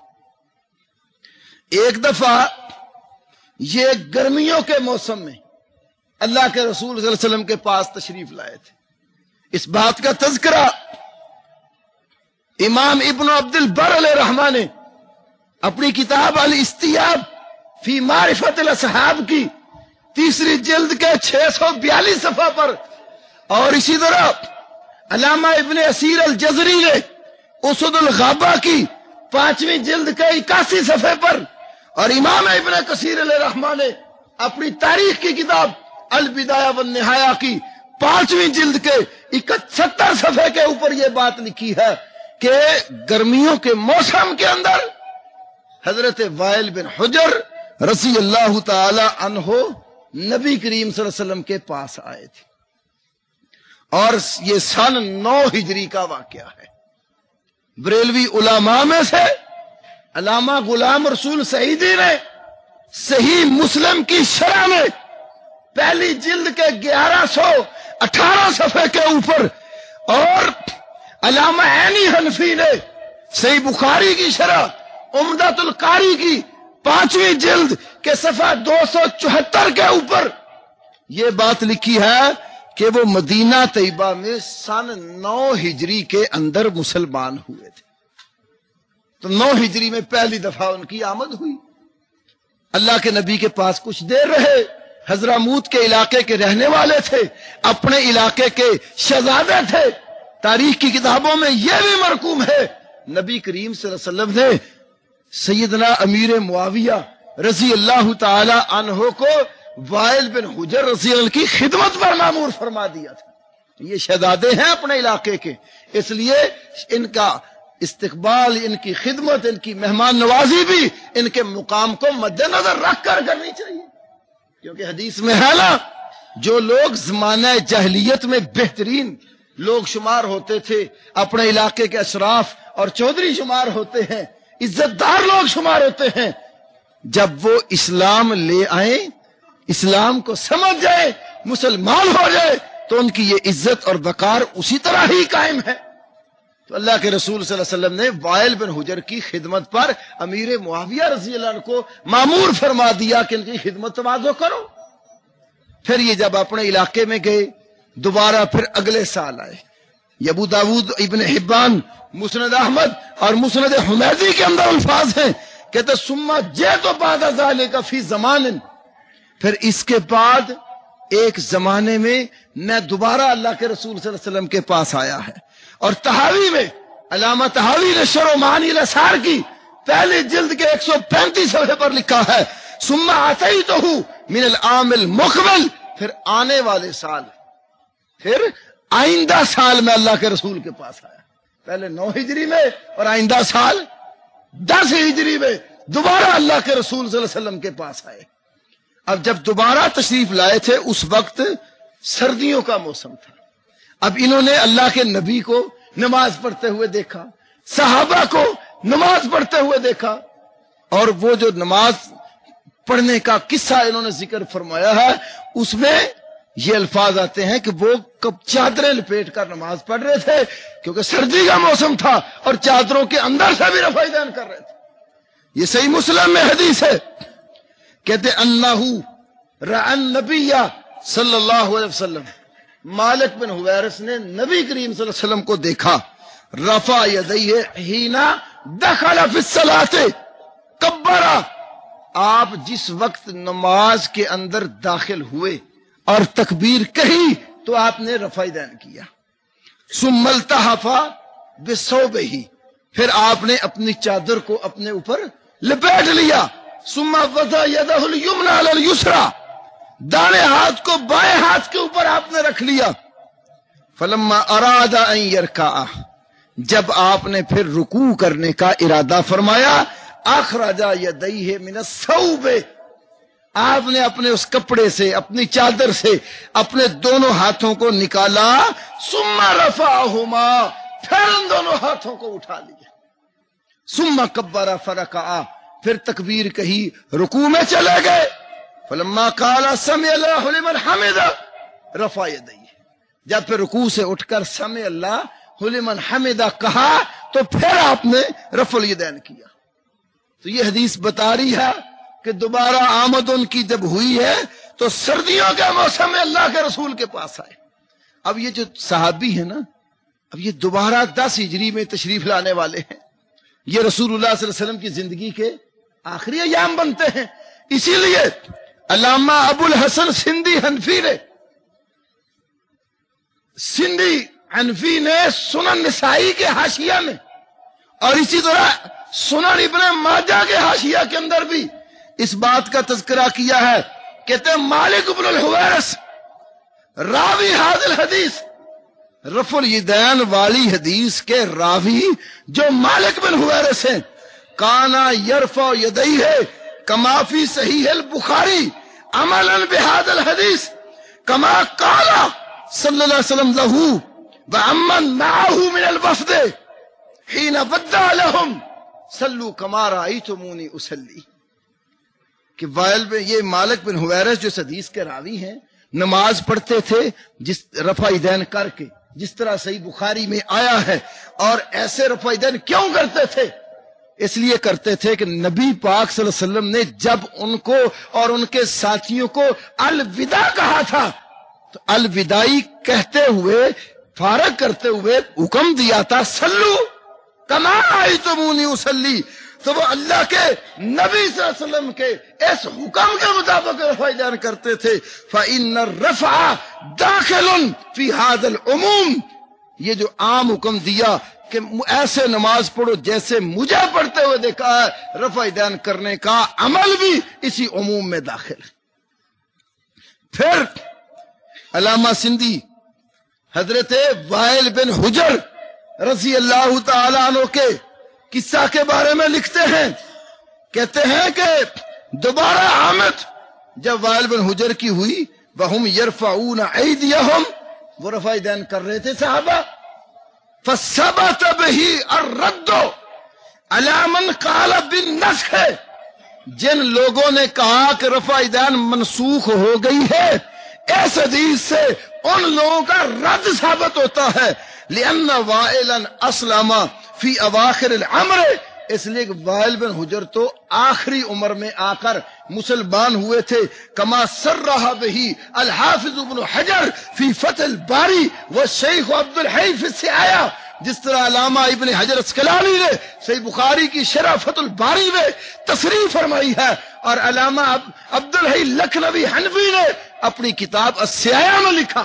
ایک دفعہ یہ گرمیوں کے موسم میں اللہ کے رسول صلی اللہ علیہ وسلم کے پاس تشریف لائے تھے۔ اس بات کا تذکرہ امام ابن عبد البر علیہ رحمہ نے اپنی کتاب الاستیاب فی معرفت الاصحاب کی تیسری جلد کے چھ سو بیالیس صفحہ پر، اور اسی طرح علامہ ابن اسیر الجزری نے اسد الغابہ کی پانچویں جلد کے اکاسی صفحے پر، اور امام ابن کثیر علیہ رحمہ نے اپنی تاریخ کی کتاب البدایہ والنہایہ کی پانچویں جلد کے اکہتر صفحے کے اوپر یہ بات لکھی ہے کہ گرمیوں کے موسم کے اندر حضرت وائل بن حجر رضی اللہ تعالی عنہ نبی کریم صلی اللہ علیہ وسلم کے پاس آئے تھے، اور یہ سن نو ہجری کا واقعہ ہے۔ بریلوی علماء میں سے علامہ غلام رسول سعیدی نے صحیح مسلم کی شرح میں پہلی جلد کے گیارہ سو اٹھارہ صفحے کے اوپر، اور علامہ عینی حنفی نے صحیح بخاری کی شرح عمدۃ القاری کی پانچویں جلد کے صفحہ دو سو چوہتر کے اوپر یہ بات لکھی ہے کہ وہ مدینہ طیبہ میں سن نو ہجری کے اندر مسلمان ہوئے تھے۔ تو نو ہجری میں پہلی دفعہ ان کی آمد ہوئی۔ اللہ کے نبی کے پاس کچھ دیر رہے، حضرموت کے علاقے کے رہنے والے تھے، اپنے علاقے کے شہزادے تھے۔ تاریخ کی کتابوں میں یہ بھی مرقوم ہے نبی کریم صلی اللہ علیہ وسلم نے سیدنا امیر معاویہ رضی اللہ تعالی عنہ کو وائل بن حجر رضی اللہ کی خدمت پر مامور فرما دیا تھا۔ یہ شہزادے ہیں اپنے علاقے کے، اس لیے ان کا استقبال، ان کی خدمت، ان کی مہمان نوازی بھی ان کے مقام کو مد نظر رکھ کر کرنی چاہیے، کیونکہ حدیث میں ہے نا، جو لوگ زمانہ جاہلیت میں بہترین لوگ شمار ہوتے تھے، اپنے علاقے کے اشراف اور چودھری شمار ہوتے ہیں، عزت دار لوگ شمار ہوتے ہیں، جب وہ اسلام لے آئیں، اسلام کو سمجھ جائے، مسلمان ہو جائے، تو ان کی یہ عزت اور وقار اسی طرح ہی قائم ہے۔ تو اللہ کے رسول صلی اللہ علیہ وسلم نے وائل بن حجر کی خدمت پر امیر معاویہ رضی اللہ عنہ کو مامور فرما دیا کہ ان کی خدمت تواضع کرو۔ پھر یہ جب اپنے علاقے میں گئے، دوبارہ پھر اگلے سال آئے۔ یہ ابو داود، ابن حبان، مسند احمد اور مسند حمیدی کے اندر الفاظ ہیں، کہتے سما جے تو بعد ذالک فی زمان، پھر اس کے بعد ایک زمانے میں میں دوبارہ اللہ کے رسول صلی اللہ علیہ وسلم کے پاس آیا ہے۔ اور تحاوی میں علامہ تحاوی نے شرح معانی الاسرار کی پہلی جلد کے ایک سو پینتیس صفحے پر لکھا ہے، ثم اتیتہ من العام المقبل، پھر آنے والے سال، پھر آئندہ سال میں اللہ کے رسول کے پاس آیا۔ پہلے نو ہجری میں اور آئندہ سال دس ہجری میں دوبارہ اللہ کے رسول صلی اللہ علیہ وسلم کے پاس آئے۔ اب جب دوبارہ تشریف لائے تھے اس وقت سردیوں کا موسم تھا۔ اب انہوں نے اللہ کے نبی کو نماز پڑھتے ہوئے دیکھا، صحابہ کو نماز پڑھتے ہوئے دیکھا، اور وہ جو نماز پڑھنے کا قصہ انہوں نے ذکر فرمایا ہے، اس میں یہ الفاظ آتے ہیں کہ وہ کب چادریں لپیٹ کر نماز پڑھ رہے تھے، کیونکہ سردی کا موسم تھا، اور چادروں کے اندر سے بھی رفع دین کر رہے تھے۔ یہ صحیح مسلم میں حدیث ہے، کہتے انہ رأى النبی صلی اللہ علیہ وسلم، مالک بن حویرث نے نبی کریم صلی اللہ علیہ وسلم کو دیکھا، رفع یدیہ حین دخل فی الصلاۃ کبر، آپ جس وقت نماز کے اندر داخل ہوئے اور تکبیر کہی تو آپ نے رفع دین کیا، ثم التحف بثوبہ، پھر آپ نے اپنی چادر کو اپنے اوپر لپیٹ لیا، ثم وضع یدہ الیمنی علی الیسری، دائیں ہاتھ کو بائیں ہاتھ کے اوپر آپ نے رکھ لیا، فلما اراد ان یرکع، جب آپ نے پھر رکوع کرنے کا ارادہ فرمایا اخرج یدیہ من الثوب، آپ نے اپنے اس کپڑے سے، اپنی چادر سے اپنے دونوں ہاتھوں کو نکالا، ثم رفعہما، پھر ان دونوں ہاتھوں کو اٹھا لیا، ثم کبر فرکع، پھر تکبیر کہی، رکوع میں چلے گئے، فلما قال سمع اللہ لمن حمدہ رفع یدیہ، جب پھر رکوع سے اٹھ کر سمع اللہ لمن حمدہ کہا تو پھر آپ نے رفع الیدین کیا۔ تو یہ حدیث بتا رہی ہے کہ دوبارہ آمد ان کی جب ہوئی ہے تو سردیوں کے موسم میں اللہ کے رسول کے پاس آئے۔ اب یہ جو صحابی ہیں نا، اب یہ دوبارہ دس ہجری میں تشریف لانے والے ہیں، یہ رسول اللہ صلی اللہ علیہ وسلم کی زندگی کے آخری ایام بنتے ہیں، اسی لیے علامہ ابو الحسن سندھی حنفی نے سندھی حنفی نے سنن نسائی کے حاشیہ میں اور اسی طرح سنن ابن ماجہ کے حاشیہ کے اندر بھی اس بات کا تذکرہ کیا ہے، کہتے ہیں مالک بن الحویرث راوی حاضر حدیث، رفع الیدین والی حدیث کے راوی جو مالک بن حویرث ہیں، کانا یرفع یدیہ کما فی صحیح البخاری عملا بہذا الحدیث کما قال صلی اللہ علیہ وسلم لہ وعمن معه من الوفد حين ودع لهم صلوا كما رأيتموني اصلي، کہ وائل میں یہ مالک بن حویرث جو حدیث کے راوی ہیں نماز پڑھتے تھے جس رفع یدین کر کے، جس طرح صحیح بخاری میں آیا ہے، اور ایسے رفع یدین کیوں کرتے تھے؟ اس لیے کرتے تھے کہ نبی پاک صلی اللہ علیہ وسلم نے جب ان کو اور ان کے ساتھیوں کو الوداع کہا تھا تو الوداعی کہتے ہوئے، فارغ کرتے ہوئے حکم دیا تھا سلو کما رأیتمونی اصلی، تو وہ اللہ کے نبی صلی اللہ علیہ وسلم کے اس حکم کے مطابق رفع یدین کرتے تھے۔ فإن الرفع داخل فی هذا العموم، یہ جو عام حکم دیا کہ ایسے نماز پڑھو جیسے مجھے پڑھتے ہوئے دیکھا ہے، رفع یدین کرنے کا عمل بھی اسی عموم میں داخل ہے۔ پھر علامہ سندھی حضرت وائل بن حجر رضی اللہ تعالی عنہ کے قصہ کے بارے میں لکھتے ہیں، کہتے ہیں کہ دوبارہ آمد جب وائل بن حجر کی ہوئی، وہم یرفعون ایدیہم، وہ رفع یدین کر رہے تھے صحابہ، فثبت بہ الرد علی من قال بالنسخ، جن لوگوں نے کہا کہ رفع یدین منسوخ ہو گئی ہے، اس حدیث سے ان لوگوں کا رد ثابت ہوتا ہے، لأن وائلا اسلم فی اواخر العمر، اس لیے کہ وائل بن حجر تو آخری عمر میں آ کر مسلمان ہوئے تھے، کما سرح بہ الحافظ ابن حجر فی فتح الباری والشیخ عبد الحی فی السعایہ، جس طرح علامہ ابن حجر اسقلانی نے صحیح بخاری کی شرح فتح الباری میں تصریح فرمائی ہے، اور علامہ عبد الحی لکھنوی حنفی نے اپنی کتاب السعایہ میں لکھا۔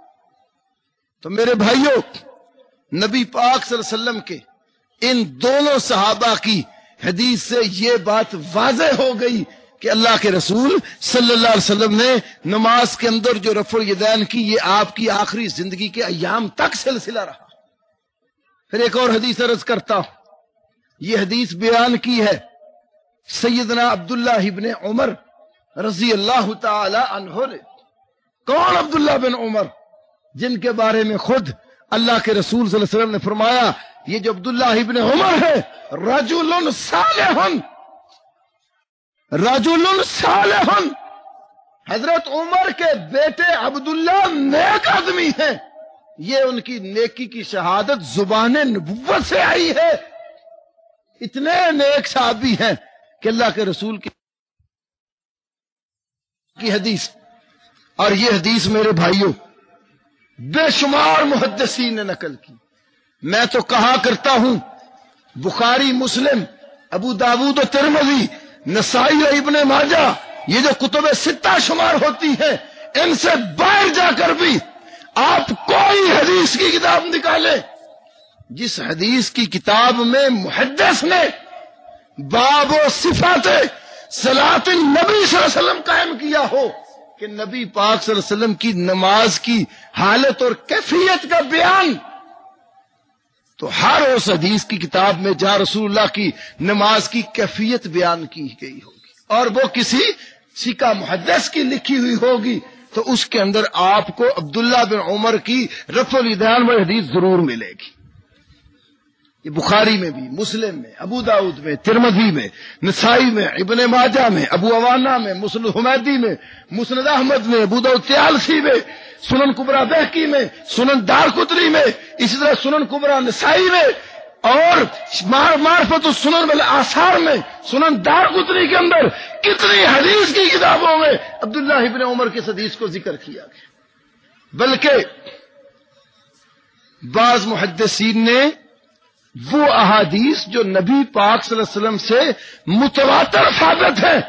تو میرے بھائیوں، نبی پاک صلی اللہ علیہ وسلم کے ان دونوں صحابہ کی حدیث سے یہ بات واضح ہو گئی کہ اللہ کے رسول صلی اللہ علیہ وسلم نے نماز کے اندر جو رفع الیدین کی، یہ آپ کی آخری زندگی کے ایام تک سلسلہ رہا۔ پھر ایک اور حدیث عرض کرتا ہوں، یہ حدیث بیان کی ہے سیدنا عبداللہ ابن عمر رضی اللہ تعالی عنہ نے۔ کون عبداللہ بن عمر؟ جن کے بارے میں خود اللہ کے رسول صلی اللہ علیہ وسلم نے فرمایا، یہ جو عبداللہ ابن عمر ہے، رجل صالح، رجل صالح، حضرت عمر کے بیٹے عبداللہ نیک آدمی ہیں، یہ ان کی نیکی کی شہادت زبان نبوت سے آئی ہے۔ اتنے نیک صحابی ہیں کہ اللہ کے رسول کی کی حدیث، اور یہ حدیث میرے بھائیوں بے شمار محدثین نے نقل کی۔ میں تو کہا کرتا ہوں بخاری، مسلم، ابو داود و ترمذی، نسائی اور ابن ماجہ، یہ جو کتب ستہ شمار ہوتی ہیں، ان سے باہر جا کر بھی آپ کوئی حدیث کی کتاب نکالیں جس حدیث کی کتاب میں محدث نے باب و صفات صلاۃ النبی صلی اللہ علیہ وسلم قائم کیا ہو کہ نبی پاک صلی اللہ علیہ وسلم کی نماز کی حالت اور کیفیت کا بیان، تو ہر اس حدیث کی کتاب میں جہاں رسول اللہ کی نماز کی کیفیت بیان کی گئی ہوگی اور وہ کسی سکہ محدث کی لکھی ہوئی ہوگی تو اس کے اندر آپ کو عبداللہ بن عمر کی رفع الیدین والی حدیث ضرور ملے گی. یہ بخاری میں بھی، مسلم میں، ابو داؤد میں، ترمذی میں، نسائی میں، ابن ماجہ میں، ابو عوانہ میں، مسند حمیدی میں، مسند احمد میں، ابو داؤد طیالسی میں، سنن کبریٰ بہقی میں، سنن دارقطنی میں، اسی طرح سنن کبریٰ نسائی میں اور معرفت السنن والآثار میں، سنن دارقطنی کے اندر کتنی حدیث کی کتابوں میں عبداللہ ابن عمر کے حدیث کو ذکر کیا گیا. بلکہ بعض محدثین نے وہ احادیث جو نبی پاک صلی اللہ علیہ وسلم سے متواتر ثابت ہے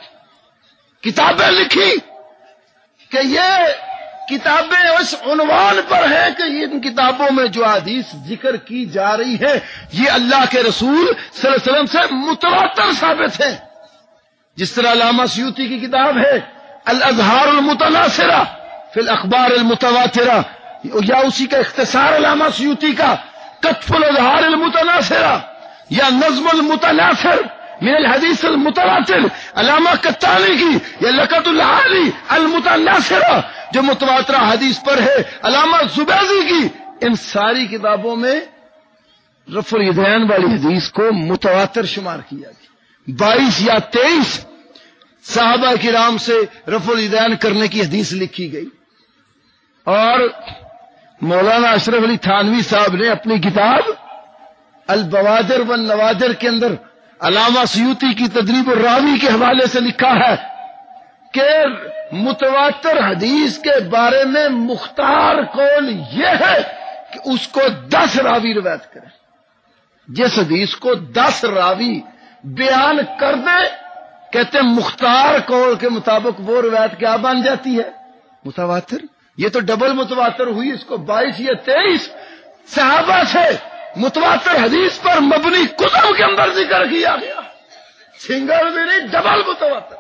کتابیں لکھی کہ یہ کتابیں اس عنوان پر ہیں کہ ان کتابوں میں جو حدیث ذکر کی جا رہی ہے یہ اللہ کے رسول صلی اللہ علیہ وسلم سے متواتر ثابت ہے. جس طرح علامہ سیوطی کی کتاب ہے الاظہار المتناثرہ فی الاخبار المتواترہ، یا اسی کا اختصار علامہ سیوطی کا کتف الاظہار المتناثرہ یا نظم المتناثر من الحدیث المتواتر، علامہ کتانی کی یا لقط العالی المتناثرہ جو متواتر حدیث پر ہے، علامہ زبیدی کی. ان ساری کتابوں میں رفع الیدین والی حدیث کو متواتر شمار کیا گیا. بائیس یا تیئیس صحابہ کرام سے رفع الیدین کرنے کی حدیث لکھی گئی. اور مولانا اشرف علی تھانوی صاحب نے اپنی کتاب البوادر والنوادر کے اندر علامہ سیوطی کی تدریب الراوی کے حوالے سے لکھا ہے کہ متواتر حدیث کے بارے میں مختار قول یہ ہے کہ اس کو دس راوی روایت کریں. جس حدیث کو دس راوی بیان کر دے کہتے ہیں مختار قول کے مطابق وہ روایت کیا بن جاتی ہے؟ متواتر. یہ تو ڈبل متواتر ہوئی. اس کو بائیس یا تیئیس صحابہ سے متواتر حدیث پر مبنی کتب کے اندر ذکر کیا گیا. سنگل بھی نہیں، ڈبل متواتر.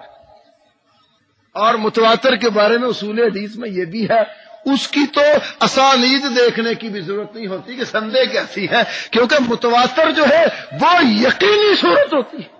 اور متواتر کے بارے میں اصول حدیث میں یہ بھی ہے اس کی تو اسانید دیکھنے کی بھی ضرورت نہیں ہوتی کہ سندے کیسی ہے، کیونکہ متواتر جو ہے وہ یقینی صورت ہوتی ہے.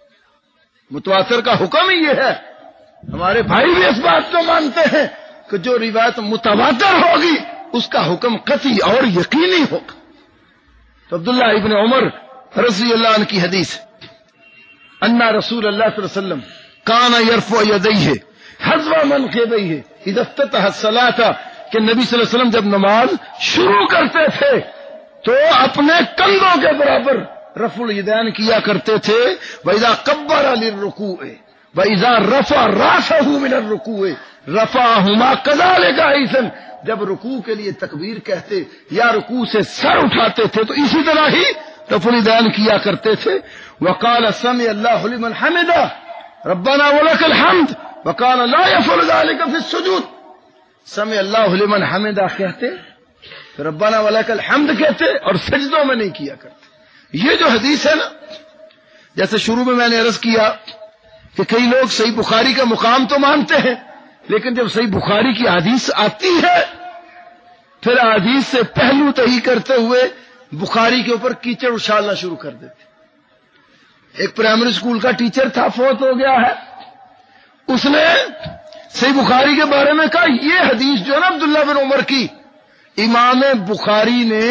متواتر کا حکم ہی یہ ہے. ہمارے بھائی بھی اس بات کو مانتے ہیں کہ جو روایت متواتر ہوگی اس کا حکم قطعی اور یقینی ہوگا. تو عبداللہ ابن عمر رضی اللہ عنہ کی حدیث ان رسول اللہ صلی اللہ علیہ وسلم کان یرفع یدیہ حذو منکبیہ اذا افتتح الصلاۃ، کہ نبی صلی اللہ علیہ وسلم جب نماز شروع کرتے تھے تو اپنے کندھوں کے برابر رفع الیدین کیا کرتے تھے. وَإِذَا كَبَّرَ لِلرُّكُوعِ وَإِذَا رَفَعَ رَأْسَهُ مِنَ الرُّكُوعِ رَفَعَهُمَا كَذَلِكَ أَيْضًا، جب رکوع کے لیے تکبیر کہتے یا رکوع سے سر اٹھاتے تھے تو اسی طرح ہی رفع الیدین کیا کرتے تھے. وقال سمع الله لمن حمده ربنا ولك الحمد وكان لا يفعل ذلك في السجود. سمع الله لمن حمده کہتے، ربنا ولك الحمد کہتے اور سجدوں میں نہیں کیا کرتے. یہ جو حدیث ہے نا، جیسے شروع میں میں نے عرض کیا کہ کئی لوگ صحیح بخاری کا مقام تو مانتے ہیں لیکن جب صحیح بخاری کی حدیث آتی ہے پھر حدیث سے پہلو تہی کرتے ہوئے بخاری کے اوپر کیچڑ اچھالنا شروع کر دیتے. ایک پرائمری اسکول کا ٹیچر تھا، فوت ہو گیا ہے. اس نے صحیح بخاری کے بارے میں کہا یہ حدیث جو ہے نا عبداللہ بن عمر کی، امام بخاری نے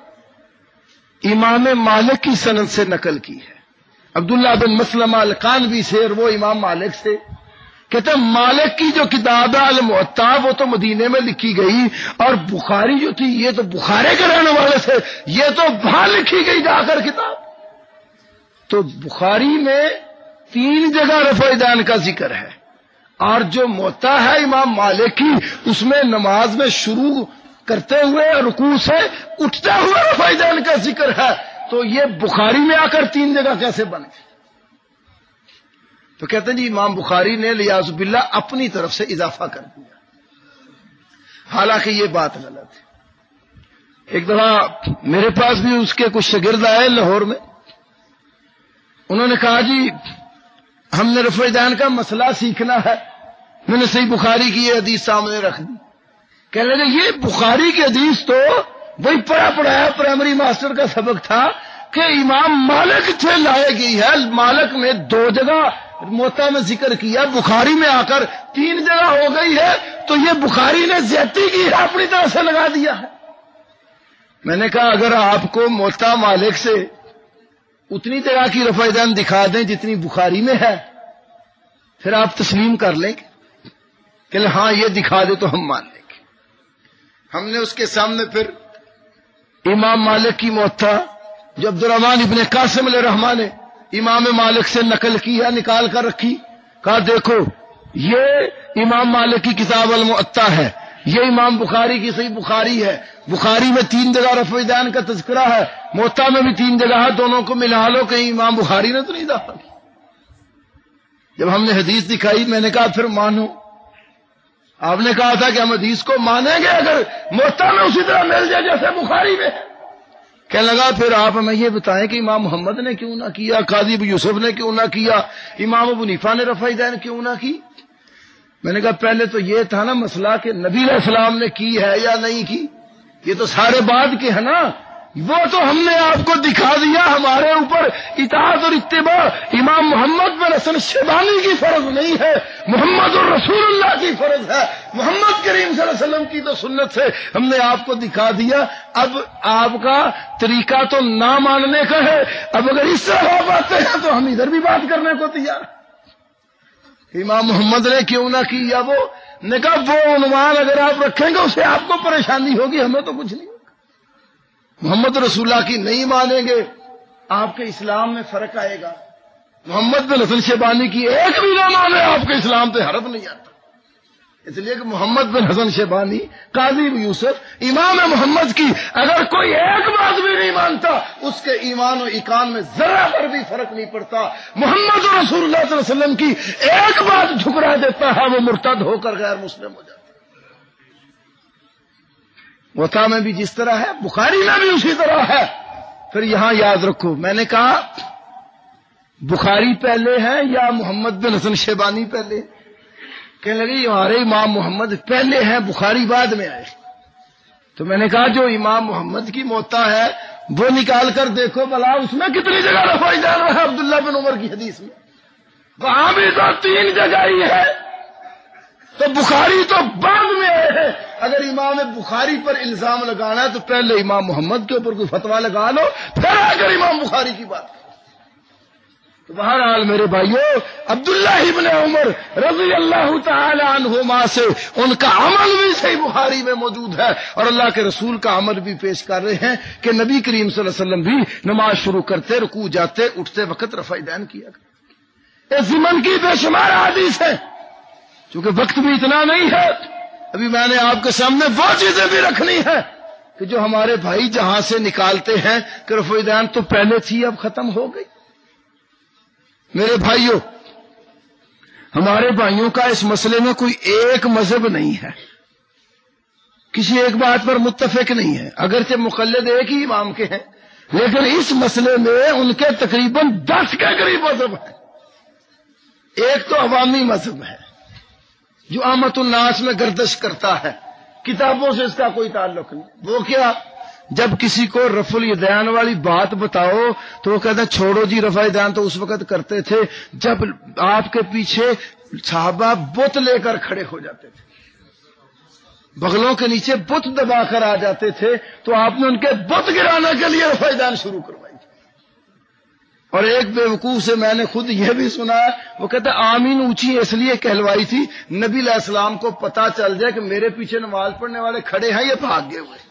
امام مالک کی سند سے نقل کی ہے. عبداللہ بن مسلمہ القانبی سے اور وہ امام مالک سے. کہتے ہیں مالک کی جو کتاب ہے الموطا وہ تو مدینے میں لکھی گئی اور بخاری جو تھی یہ تو بخارے کے رہنے والے سے، یہ تو وہاں لکھی گئی جا کر کتاب. تو بخاری میں تین جگہ رفع الیدین کا ذکر ہے اور جو موطا ہے امام مالک کی اس میں نماز میں شروع کرتے ہوئے رکوع سے اٹھتے ہوئے رفع الیدین کا ذکر ہے. تو یہ بخاری میں آ کر تین جگہ کیسے بن گئے؟ تو کہتے ہیں جی امام بخاری نے لیاذ باللہ اپنی طرف سے اضافہ کر دیا، حالانکہ یہ بات غلط ہے. ایک دفعہ میرے پاس بھی اس کے کچھ شاگرد آئے لاہور میں، انہوں نے کہا جی ہم نے رفع الیدین کا مسئلہ سیکھنا ہے. میں نے صحیح بخاری کی یہ حدیث سامنے رکھ دی. کہنے لگے یہ بخاری کی حدیث تو وہی پڑھا پڑھایا پرائمری ماسٹر کا سبق تھا کہ امام مالک سے لائے گئی ہے. مالک میں دو جگہ موتا میں ذکر کیا, بخاری میں آ کر تین جگہ ہو گئی ہے, تو یہ بخاری نے زیادتی کی ہے, اپنی طرف سے لگا دیا ہے. میں نے کہا اگر آپ کو موتا مالک سے اتنی جگہ کی رفع دین دکھا دیں جتنی بخاری میں ہے, پھر آپ تسلیم کر لیں کہ ہاں یہ دکھا دے تو ہم مان لیں گے. ہم نے اس کے سامنے پھر امام مالک کی موتا جو عبد الرحمن ابن قاسم علیہ رحمٰن نے امام مالک سے نقل کی ہے نکال کر رکھی, کہا دیکھو یہ امام مالک کی کتاب المؤطا ہے, یہ امام بخاری کی صحیح بخاری ہے. بخاری میں تین جگہ رفع دین کا تذکرہ ہے, موتا میں بھی تین جگہ ہے, دونوں کو ملا لو, کہیں امام بخاری نے تو نہیں داخل کی. جب ہم نے حدیث دکھائی میں نے کہا پھر مانو. آپ نے کہا تھا کہ ہم حدیث کو مانیں گے اگر موتا میں اسی طرح مل جائے جیسے بخاری میں. کہنے لگا پھر آپ ہمیں یہ بتائیں کہ امام محمد نے کیوں نہ کیا, قاضی ابو یوسف نے کیوں نہ کیا, امام ابو حنیفہ نے رفع دین کیوں نہ کی. میں نے کہا پہلے تو یہ تھا نا مسئلہ کہ نبی علیہ السلام نے کی ہے یا نہیں کی, یہ تو سارے بعد کے ہیں نا. وہ تو ہم نے آپ کو دکھا دیا, ہمارے اوپر اطاعت اور اتباع امام محمد بن حسن شیبانی کی فرض نہیں ہے, محمد الرسول اللہ کی فرض ہے. محمد کریم صلی اللہ علیہ وسلم کی تو سنت سے ہم نے آپ کو دکھا دیا. اب آپ کا طریقہ تو نہ ماننے کا ہے, اب اگر اس طرح آپ آتے ہیں تو ہم ادھر بھی بات کرنے کو تیار. امام محمد نے کیوں نہ کی, یا وہ نے کہا وہ عنوان اگر آپ رکھیں گے اسے آپ کو پریشانی ہوگی, ہمیں تو کچھ نہیں. محمد رسول اللہ کی نہیں مانیں گے آپ کے اسلام میں فرق آئے گا. محمد بن حسن شیبانی کی ایک بھی نہ مانے آپ کے اسلام پہ حرف نہیں آتا, اس لیے کہ محمد بن حسن شیبانی, قاضی یوسف, امام محمد کی اگر کوئی ایک بات بھی نہیں مانتا اس کے ایمان و ایقان میں ذرا پر بھی فرق نہیں پڑتا. محمد رسول اللہ صلی اللہ علیہ وسلم کی ایک بات ٹھکرا دیتا ہے وہ مرتد ہو کر غیر مسلم ہو جاتا. موتا میں بھی جس طرح ہے, بخاری میں بھی اسی طرح ہے. پھر یہاں یاد رکھو, میں نے کہا بخاری پہلے ہے یا محمد بن حسن شیبانی پہلے؟ کہنے لگی ہمارے امام محمد پہلے ہیں, بخاری بعد میں آئے. تو میں نے کہا جو امام محمد کی موتا ہے وہ نکال کر دیکھو بلا اس میں کتنی جگہ رفع دین ہے. عبداللہ بن عمر کی حدیث میں وہاں بھی تو تین جگہ ہی ہے, تو بخاری تو بعد میں آئے ہیں. اگر امام بخاری پر الزام لگانا ہے تو پہلے امام محمد کے اوپر کوئی فتویٰ لگا لو, پھر اگر امام بخاری کی بات. تو بہرحال میرے بھائیو, عبداللہ ابن عمر رضی اللہ تعالی عنہما سے ان کا عمل بھی صحیح بخاری میں موجود ہے, اور اللہ کے رسول کا عمل بھی پیش کر رہے ہیں کہ نبی کریم صلی اللہ علیہ وسلم بھی نماز شروع کرتے, رکوع جاتے, اٹھتے وقت رفع دین کیا کرتے. اس زمن کی بے شمار حدیث ہے, چونکہ وقت بھی اتنا نہیں ہے. ابھی میں نے آپ کے سامنے وہ چیزیں بھی رکھنی ہے کہ جو ہمارے بھائی جہاں سے نکالتے ہیں کہ رفع دین تو پہلے تھی اب ختم ہو گئی. میرے بھائیوں, ہمارے بھائیوں کا اس مسئلے میں کوئی ایک مذہب نہیں ہے, کسی ایک بات پر متفق نہیں ہے. اگرچہ مقلد ایک ہی امام کے ہیں, لیکن اس مسئلے میں ان کے تقریباً دس کے قریب مذہب ہے. ایک تو عوامی مذہب ہے جو عامت الناس میں گردش کرتا ہے, کتابوں سے اس کا کوئی تعلق نہیں. وہ کیا, جب کسی کو رفع الیدین والی بات بتاؤ تو وہ کہتے ہیں چھوڑو جی, رفع دین تو اس وقت کرتے تھے جب آپ کے پیچھے صحابہ بت لے کر کھڑے ہو جاتے تھے, بغلوں کے نیچے بت دبا کر آ جاتے تھے, تو آپ نے ان کے بت گرانے کے لیے رفع دین شروع کروائی. اور ایک بے وقوف سے میں نے خود یہ بھی سنا ہے, وہ کہتا ہے آمین اونچی اس لیے کہلوائی تھی نبی علیہ السلام کو پتا چل جائے کہ میرے پیچھے نماز پڑھنے والے کھڑے ہیں, یہ بھاگ گئے ہوئے.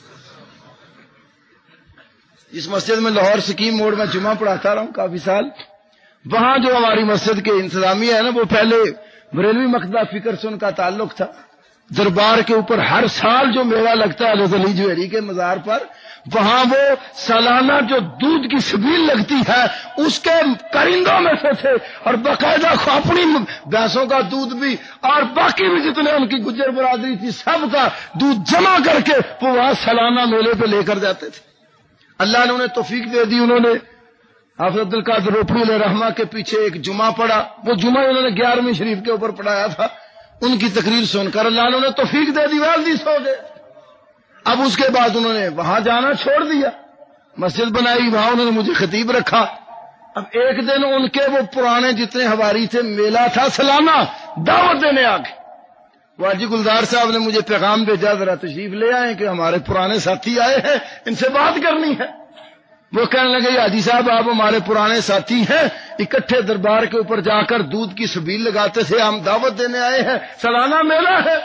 اس مسجد میں لاہور سکیم موڑ میں جمعہ پڑھاتا رہا ہوں کافی سال, وہاں جو ہماری مسجد کے انتظامیہ ہے نا, وہ پہلے بریلوی مقدہ فکر سے ان کا تعلق تھا. دربار کے اوپر ہر سال جو میلہ لگتا ہے حضرت علی جوہری کے مزار پر, وہاں وہ سالانہ جو دودھ کی سبیل لگتی ہے اس کے کرندوں میں سے تھے, اور باقاعدہ اپنی بھینسوں کا دودھ بھی اور باقی بھی جتنے ان کی گجر برادری تھی سب کا دودھ جمع کر کے وہ وہاں سالانہ میلے پہ لے کر جاتے تھے. اللہ نے انہیں توفیق دے دی, انہوں نے حافظ عبد القادر روپڑی علیہ رحمہ کے پیچھے ایک جمعہ پڑھا, وہ جمعہ انہوں نے گیارہویں شریف کے اوپر پڑھایا تھا. ان کی تقریر سن کر اللہ نے انہیں توفیق دے دی, والدی سو گئے. اب اس کے بعد انہوں نے وہاں جانا چھوڑ دیا، مسجد بنائی، وہاں انہوں نے مجھے خطیب رکھا۔ اب ایک دن ان کے وہ پرانے جتنے حواری تھے، میلہ تھا سالانہ، دعوت دینے آ گئے۔ واجی گلزار صاحب نے مجھے پیغام بھیجا، ذرا تشریف لے آئے کہ ہمارے پرانے ساتھی آئے ہیں، ان سے بات کرنی ہے۔ وہ کہنے لگے حاجی صاحب آپ ہمارے پرانے ساتھی ہیں، اکٹھے دربار کے اوپر جا کر دودھ کی سبیل لگاتے تھے، ہم دعوت دینے آئے ہیں، سالانہ میلہ ہے۔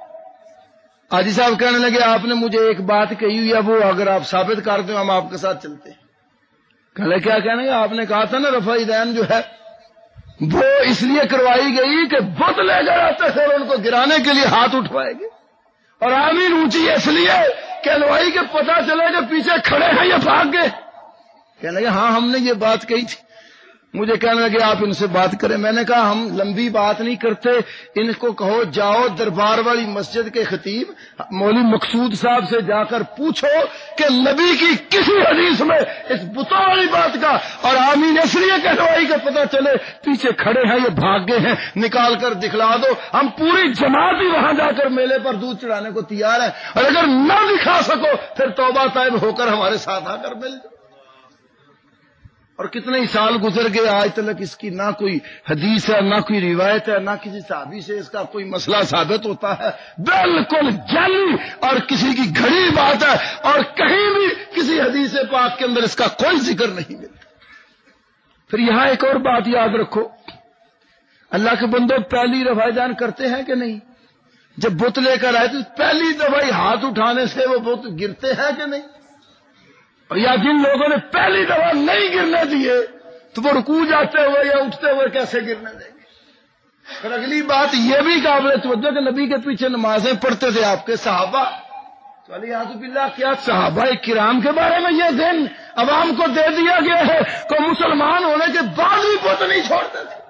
حاجی صاحب کہنے لگے آپ نے مجھے ایک بات کہی ہوئی ہے، وہ اگر آپ ثابت کر دیں ہم آپ کے ساتھ چلتے ہیں۔ کہنے کیا کہنے گا؟ آپ نے کہا تھا نا رفع دین جو ہے وہ اس لیے کروائی گئی کہ بت لے کر آتے تھے اور ان کو گرانے کے لیے ہاتھ اٹھوائے گے، اور آمین اونچی اس لیے کہ ہلوائی کے پتہ چلے کہ پیچھے کھڑے ہیں یہ بھاگ گئے۔ کہنے لگے ہاں ہم نے یہ بات کہی تھی۔ مجھے کہنے لگے آپ ان سے بات کریں۔ میں نے کہا ہم لمبی بات نہیں کرتے، ان کو کہو جاؤ دربار والی مسجد کے خطیب مولوی مقصود صاحب سے جا کر پوچھو کہ نبی کی کسی حدیث میں اس بتوں والی بات کا اور آمین اس لیے کہلوائی کا پتہ چلے پیچھے کھڑے ہیں یہ بھاگ گئے ہیں، نکال کر دکھلا دو، ہم پوری جماعت ہی وہاں جا کر میلے پر دودھ چڑھانے کو تیار ہیں، اور اگر نہ دکھا سکو پھر توبہ طائب ہو کر ہمارے ساتھ آ کر مل جاؤ۔ اور کتنے ہی سال گزر گئے، آج تک اس کی نہ کوئی حدیث ہے، نہ کوئی روایت ہے، نہ کسی صحابی سے اس کا کوئی مسئلہ ثابت ہوتا ہے، بالکل جعلی اور کسی کی گھڑی بات ہے، اور کہیں بھی کسی حدیث پاک کے اندر اس کا کوئی ذکر نہیں ملتا۔ پھر یہاں ایک اور بات یاد رکھو، اللہ کے بندوں پہلی رفع دین کرتے ہیں کہ نہیں؟ جب بت لے کر آئے تو پہلی دفعہ ہاتھ اٹھانے سے وہ بت گرتے ہیں کہ نہیں؟ یا جن لوگوں نے پہلی دفعہ نہیں گرنے دیے تو وہ رکوع جاتے ہوئے یا اٹھتے ہوئے کیسے گرنے دیں گے؟ پھر اگلی بات یہ بھی قابل توجہ کہ نبی کے پیچھے نمازیں پڑھتے تھے آپ کے صحابہ، تو علی اعوذ باللہ کیا صحابہ کرام کے بارے میں یہ ذہن عوام کو دے دیا گیا ہے کہ مسلمان ہونے کے بعد بھی بت نہیں چھوڑتے تھے؟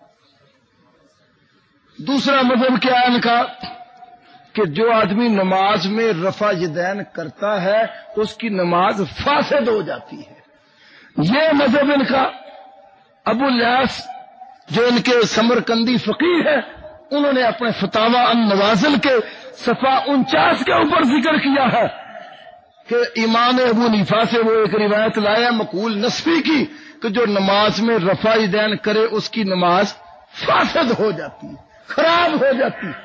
دوسرا مذہب کیا ہے ان کا کہ جو آدمی نماز میں رفع یدین کرتا ہے اس کی نماز فاسد ہو جاتی ہے۔ یہ مذہب ان کا ابو الیاس جو ان کے سمرقندی فقیہ ہے، انہوں نے اپنے فتاوی النوازل کے صفحہ انچاس کے اوپر ذکر کیا ہے کہ امام ابو حنیفہ سے وہ ایک روایت لایا مقول نسبی کی کہ جو نماز میں رفع یدین کرے اس کی نماز فاسد ہو جاتی ہے، خراب ہو جاتی ہے۔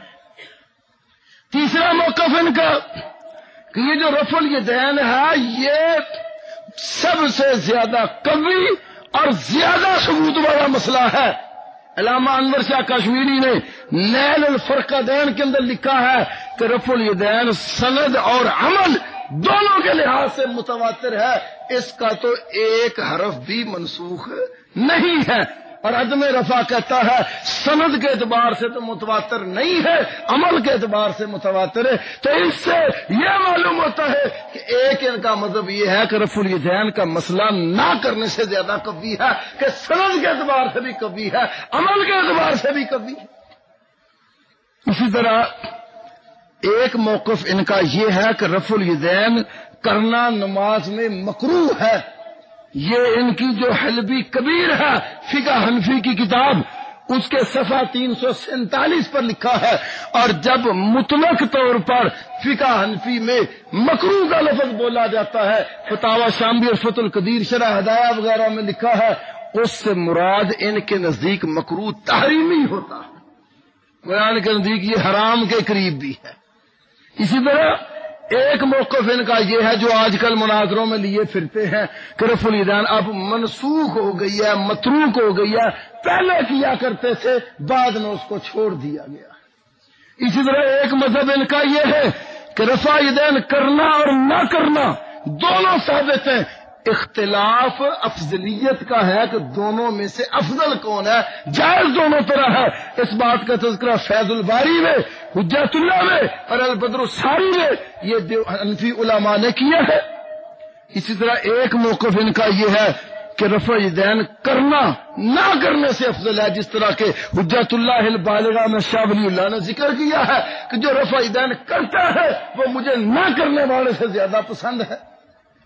تیسرا موقف ان کا کہ یہ جو رفع الیدین ہے یہ سب سے زیادہ قوی اور زیادہ ثبوت والا مسئلہ ہے۔ علامہ انور شاہ کشمیری نے نیل الفرقدین کے اندر لکھا ہے کہ رفع الیدین سند اور عمل دونوں کے لحاظ سے متواتر ہے، اس کا تو ایک حرف بھی منسوخ نہیں ہے۔ اور عدم رفع کہتا ہے سند کے اعتبار سے تو متواتر نہیں ہے، عمل کے اعتبار سے متواتر ہے۔ تو اس سے یہ معلوم ہوتا ہے کہ ایک ان کا مذہب یہ ہے کہ رفع الیدین کا مسئلہ نہ کرنے سے زیادہ قوی ہے، کہ سند کے اعتبار سے بھی قوی ہے، عمل کے اعتبار سے بھی قوی ہے۔ اسی طرح ایک موقف ان کا یہ ہے کہ رفع الیدین کرنا نماز میں مکروہ ہے۔ یہ ان کی جو حلبی کبیر ہے فقہ حنفی کی کتاب، اس کے صفحہ تین سو سینتالیس پر لکھا ہے، اور جب مطلق طور پر فقہ حنفی میں مکروہ کا لفظ بولا جاتا ہے، فتاوی شاملی اور فتح القدیر شرح ہدایہ وغیرہ میں لکھا ہے، اس سے مراد ان کے نزدیک مکروہ تحریمی ہوتا ہے، قرآن کے نزدیک یہ حرام کے قریب بھی ہے۔ اسی طرح ایک موقف ان کا یہ ہے جو آج کل مناظروں میں لیے پھرتے ہیں کہ رفع الیدین اب منسوخ ہو گئی ہے، متروک ہو گئی ہے، پہلے کیا کرتے تھے بعد میں اس کو چھوڑ دیا گیا۔ اسی طرح ایک مذہب ان کا یہ ہے کہ رفع الیدین کرنا اور نہ کرنا دونوں ثابت ہیں، اختلاف افضلیت کا ہے کہ دونوں میں سے افضل کون ہے، جائز دونوں طرح ہے۔ اس بات کا تذکرہ فیض الباری میں، حجت اللہ میں اور البدر الساری میں یہ حنفی علماء نے کیا ہے۔ اسی طرح ایک موقف ان کا یہ ہے کہ رفع الیدین کرنا نہ کرنے سے افضل ہے، جس طرح کہ حجت اللہ البالغہ میں شاہ ولی اللہ نے ذکر کیا ہے کہ جو رفع الیدین کرتا ہے وہ مجھے نہ کرنے والے سے زیادہ پسند ہے۔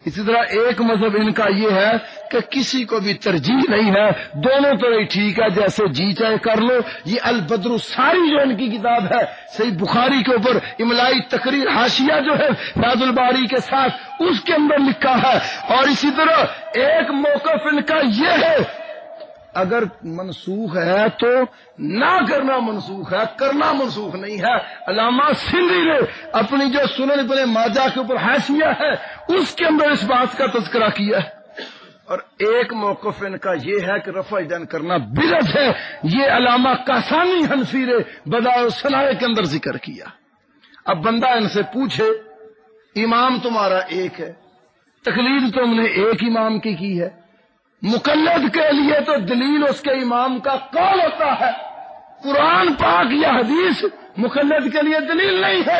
اسی طرح ایک مذہب ان کا یہ ہے کہ کسی کو بھی ترجیح نہیں ہے، دونوں طرح ٹھیک ہے، جیسے جی چاہے کر لو۔ یہ البدر الساری جو ان کی کتاب ہے صحیح بخاری کے اوپر املائی تقریر حاشیہ جو ہے فیض الباری کے ساتھ، اس کے اندر لکھا ہے۔ اور اسی طرح ایک موقف ان کا یہ ہے، اگر منسوخ ہے تو نہ کرنا منسوخ ہے، کرنا منسوخ نہیں ہے۔ علامہ سندھی نے اپنی جو سنن ابن ماجہ کے اوپر حاشیہ ہے اس کے اندر اس بات کا تذکرہ کیا ہے۔ اور ایک موقف ان کا یہ ہے کہ رفع یدین کرنا بدعت ہے، یہ علامہ کاسانی حنفی نے بدائع الصنائع کے اندر ذکر کیا۔ اب بندہ ان سے پوچھے امام تمہارا ایک ہے، تقلید تم نے ایک امام کی کی ہے، مقلد کے لیے تو دلیل اس کے امام کا قول ہوتا ہے، قرآن پاک یا حدیث مقلد کے لیے دلیل نہیں ہے۔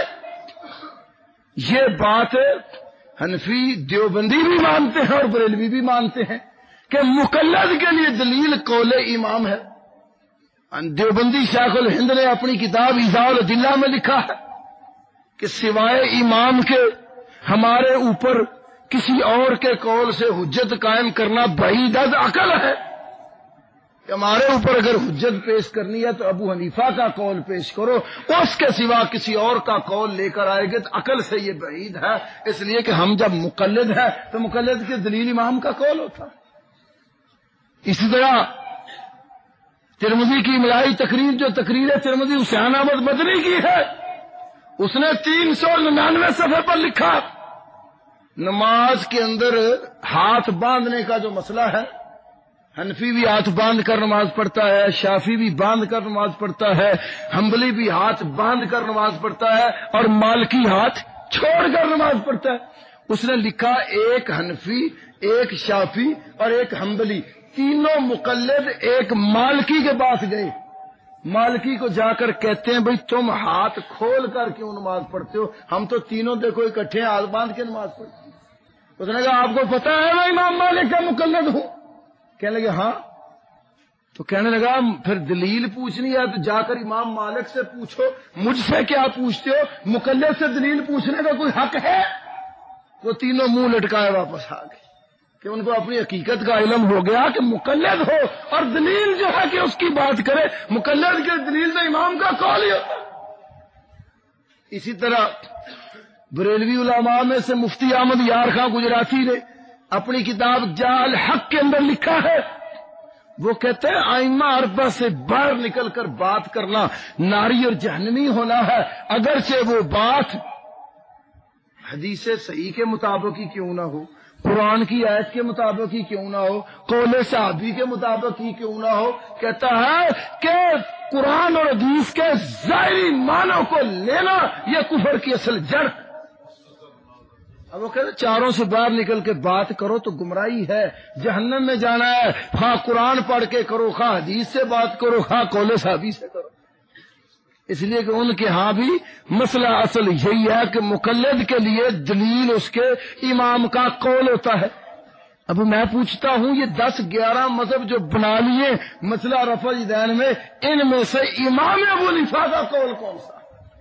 یہ بات حنفی دیوبندی بھی مانتے ہیں اور بریلوی بھی مانتے ہیں کہ مقلد کے لیے دلیل قول امام ہے۔ دیوبندی شیخ الہند نے اپنی کتاب ایذاء الادلہ میں لکھا ہے کہ سوائے امام کے ہمارے اوپر کسی اور کے قول سے حجت قائم کرنا بعید از عقل ہے، کہ ہمارے اوپر اگر حجت پیش کرنی ہے تو ابو حنیفہ کا قول پیش کرو، اس کے سوا کسی اور کا قول لے کر آئے گے تو عقل سے یہ بعید ہے، اس لیے کہ ہم جب مقلد ہیں تو مقلد کے دلیل امام کا قول ہوتا۔ اسی طرح ترمذی کی ملائی تقریر جو تقریر ترمذی حسین احمد مدنی کی ہے، اس نے تین سو ننانوے صفحے پر لکھا نماز کے اندر ہاتھ باندھنے کا جو مسئلہ ہے، حنفی بھی ہاتھ باندھ کر نماز پڑھتا ہے، شافی بھی باندھ کر نماز پڑھتا ہے، حنبلی بھی ہاتھ باندھ کر نماز پڑھتا ہے، اور مالکی ہاتھ چھوڑ کر نماز پڑھتا ہے۔ اس نے لکھا ایک حنفی، ایک شافی اور ایک حنبلی، تینوں مقلد ایک مالکی کے پاس گئے، مالکی کو جا کر کہتے ہیں بھئی تم ہاتھ کھول کر کیوں نماز پڑھتے ہو؟ ہم تو تینوں دیکھو اکٹھے ہاتھ باندھ کے نماز پڑھتے ہیں۔ اس نے کہا آپ کو پتا ہے میں امام مالک کا مقلد ہوں؟ کہنے لگے ہاں۔ تو کہنے لگا پھر دلیل پوچھنی ہے تو جا کر امام مالک سے پوچھو، مجھ سے کیا پوچھتے ہو؟ مقلد سے دلیل پوچھنے کا کوئی حق ہے؟ وہ تینوں منہ لٹکائے واپس آ گئے کہ ان کو اپنی حقیقت کا علم ہو گیا کہ مقلد ہو اور دلیل جو ہے کہ اس کی بات کرے، مقلد کے دلیل تو امام کا قول ہی ہوتا۔ اسی طرح بریلوی علماء میں سے مفتی احمد یار خان گجراتی نے اپنی کتاب جا الحق کے اندر لکھا ہے، وہ کہتے ہیں ائمہ اربعہ سے باہر نکل کر بات کرنا ناری اور جہنمی ہونا ہے، اگرچہ وہ بات حدیث صحیح کے مطابق ہی کیوں نہ ہو، قرآن کی آیت کے مطابق ہی کیوں نہ ہو، قول صحابی کے مطابق ہی کیوں نہ ہو۔ کہتا ہے کہ قرآن اور حدیث کے ظاہری معنوں کو لینا یہ کفر کی اصل جڑ۔ اب وہ کہتے چاروں سے باہر نکل کے بات کرو تو گمراہی ہے، جہنم میں جانا ہے، خواہ قرآن پڑھ کے کرو، خواہ حدیث سے بات کرو، خواہ قول صحابی سے کرو۔ اس لیے کہ ان کے ہاں بھی مسئلہ اصل یہی ہے کہ مقلد کے لیے دلیل اس کے امام کا قول ہوتا ہے۔ اب میں پوچھتا ہوں یہ دس گیارہ مذہب جو بنا لیے مسئلہ رفع یدین میں، ان میں سے امام ابو حنیفہ کا قول کون سا؟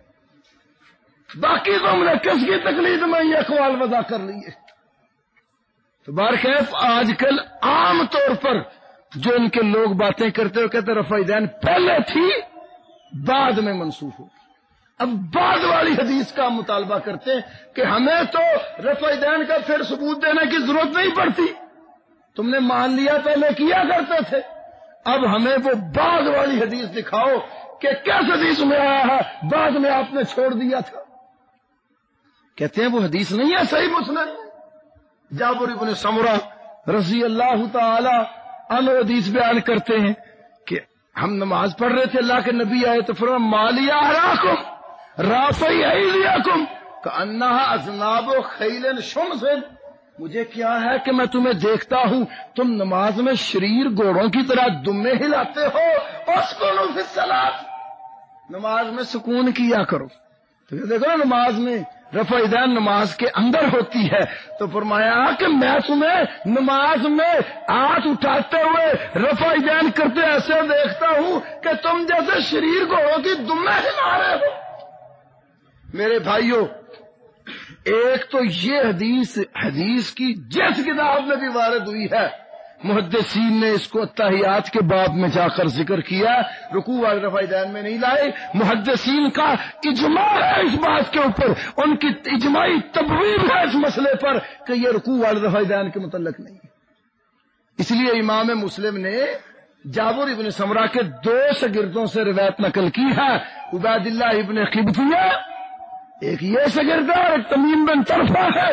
باقی تو ہم نے کس کی تقلید میں یہ اقوال وضع کر لیے۔ تو بہرکیف آج کل عام طور پر جو ان کے لوگ باتیں کرتے ہو کہتے رفع یدین پہلے تھی بعد میں منسوخ ہو، اب بعد والی حدیث کا مطالبہ کرتے ہیں کہ ہمیں تو رفع یدین کا پھر ثبوت دینے کی ضرورت نہیں پڑتی، تم نے مان لیا پہلے کیا کرتے تھے، اب ہمیں وہ بعد والی حدیث دکھاؤ کہ کس حدیث میں آیا ہے بعد میں آپ نے چھوڑ دیا تھا۔ کہتے ہیں وہ حدیث نہیں ہے صحیح مسلم۔ جابر بن سمرہ رضی اللہ تعالی عنہ حدیث بیان کرتے ہیں کہ ہم نماز پڑھ رہے تھے، اللہ کے نبی آئے تو فرمایا مالیا اراکم رافعی ایدیکم کانھا اذناب خیل شمس، مجھے کیا ہے کہ میں تمہیں دیکھتا ہوں تم نماز میں شریر گھوڑوں کی طرح دمے ہلاتے ہو، اسکنوا فی الصلاۃ، نماز میں سکون کیا کرو۔ تو دیکھو نماز میں رفع یدین نماز کے اندر ہوتی ہے، تو فرمایا کہ میں تمہیں نماز میں ہاتھ اٹھاتے ہوئے رفع یدین کرتے ایسے دیکھتا ہوں کہ تم جیسے شریر گھوڑوں کی دمیں ہلا رہے ہو۔ میرے بھائیوں، ایک تو یہ حدیث حدیث کی جس کتاب میں بھی وارد ہوئی ہے، محدثین نے اس کو اتحیات کے باب میں جا کر ذکر کیا، رکوع والے رفع دین میں نہیں لائے۔ محدثین کا اجماع ہے اس بات کے اوپر، ان کی اجماعی تبویب ہے اس مسئلے پر کہ یہ رکوع والے رفع دین کے متعلق نہیں ہے۔ اس لیے امام مسلم نے جابر ابن سمرہ کے دو شاگردوں سے روایت نقل کی ہے، عبید اللہ ابن قبطیہ ایک یہ شاگرد ہے اور ایک تمیم بن طرفہ ہے،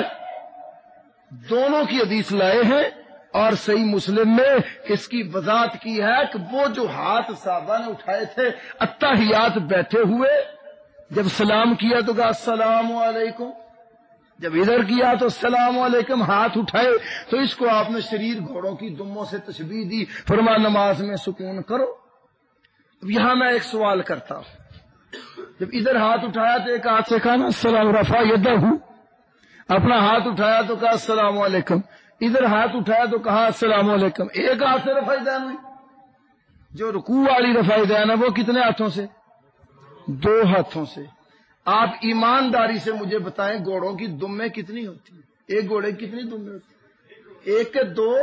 دونوں کی حدیث لائے ہیں اور صحیح مسلم میں اس کی وضاحت کی ہے کہ وہ جو ہاتھ صحابہ نے اٹھائے تھے اتحیات بیٹھے ہوئے، جب سلام کیا تو کہا السلام علیکم، جب ادھر کیا تو السلام علیکم ہاتھ اٹھائے، تو اس کو آپ نے شریر گھوڑوں کی دموں سے تشبیہ دی، فرما نماز میں سکون کرو۔ اب یہاں میں ایک سوال کرتا ہوں، جب ادھر ہاتھ اٹھایا تو ایک ہاتھ سے کہا نا السلام رفع یدہ، اپنا ہاتھ اٹھایا تو کہا السلام علیکم، ادھر ہاتھ اٹھایا تو کہا السلام علیکم، ایک ہاتھ سے رفع دین ہوئی۔ جو رکوع والی رفع دین ہے وہ کتنے ہاتھوں سے؟ دو ہاتھوں سے۔ آپ ایمانداری سے مجھے بتائیں گھوڑوں کی دمیں کتنی ہوتی ہیں؟ ایک گھوڑے کی کتنی دمیں ہوتی ہیں؟ ایک کے دو،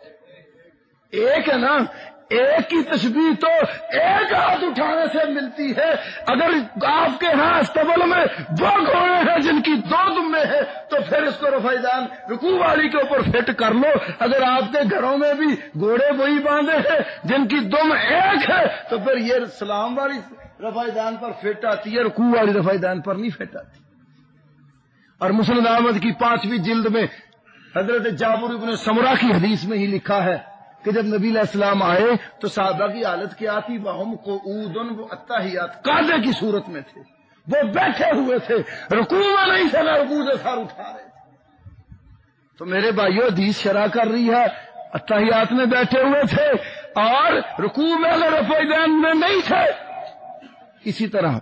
ایک ہے نا، ایک کی تشبیہ تو ایک ہاتھ اٹھانے سے ملتی ہے۔ اگر آپ کے ہاں استبل میں وہ گھوڑے ہیں جن کی دو دمیں ہیں تو پھر اس کو رفع دین رکوع والی کے اوپر فٹ کر لو۔ اگر آپ کے گھروں میں بھی گھوڑے وہی باندھے ہیں جن کی دم ایک ہے تو پھر یہ سلام والی رفع دین پر فٹ آتی ہے، رکوع والی رفع دین پر نہیں فٹ آتی۔ اور مسند احمد کی پانچویں جلد میں حضرت جابر ابن سمرہ کی حدیث میں ہی لکھا ہے کہ جب نبی علیہ السلام آئے تو صحابہ کی حالت کیا تھی؟ وہم قعود، وہ اتحیات قاعدے کی صورت میں تھے، وہ بیٹھے ہوئے تھے، رکوع میں نہیں تھے، نہ رکوع سے سر اٹھا رہے تھے۔ تو میرے بھائیو حدیث شرح کر رہی ہے اتحیات میں بیٹھے ہوئے تھے اور رکوع میں اگر رفع دین میں نہیں تھے۔ اسی طرح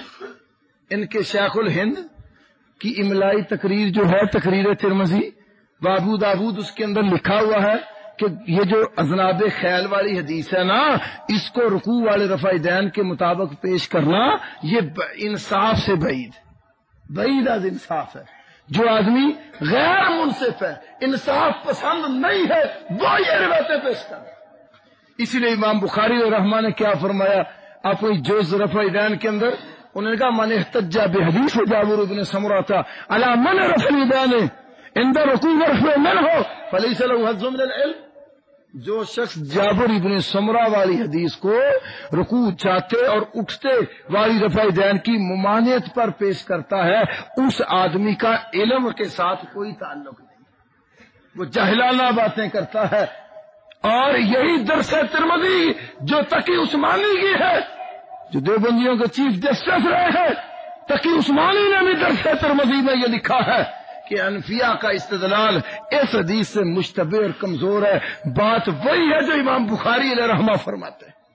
ان کے شیخ الہند کی املائی تقریر جو ہے تقریر ترمذی ابو داؤد، اس کے اندر لکھا ہوا ہے کہ یہ جو اذناب خیل والی حدیث ہے نا، اس کو رکوع والے رفع دین کے مطابق پیش کرنا یہ انصاف سے بعید بعید از انصاف ہے۔ جو آدمی غیر منصف ہے، انصاف پسند نہیں ہے، وہ یہ روایتیں پیش کر۔ اسی لیے امام بخاری رحمہ نے کیا فرمایا اپنی جوز رفع دین کے اندر؟ انہوں نے کہا من احتج بحدیث جابر بن سمرہ علی من رفع الدین عند رکوع ورفع منہ فلیس له حظ من العلم۔ جو شخص جابر ابن سمرہ والی حدیث کو رکوع چاہتے اور اٹھتے والی رفع دین کی ممانعت پر پیش کرتا ہے، اس آدمی کا علم کے ساتھ کوئی تعلق نہیں، وہ جاہلانہ باتیں کرتا ہے۔ اور یہی درس ترمذی جو تقی عثمانی کی ہے، جو دیوبندیوں کے چیف جسٹس رہے ہیں، تقی عثمانی نے بھی درس ترمذی میں یہ لکھا ہے کہ انفیاء کا استدلال اس حدیث سے مشتبہ اور کمزور ہے۔ بات وہی ہے جو امام بخاری علیہ رحمہ فرماتے ہیں۔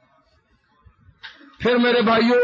پھر میرے بھائیوں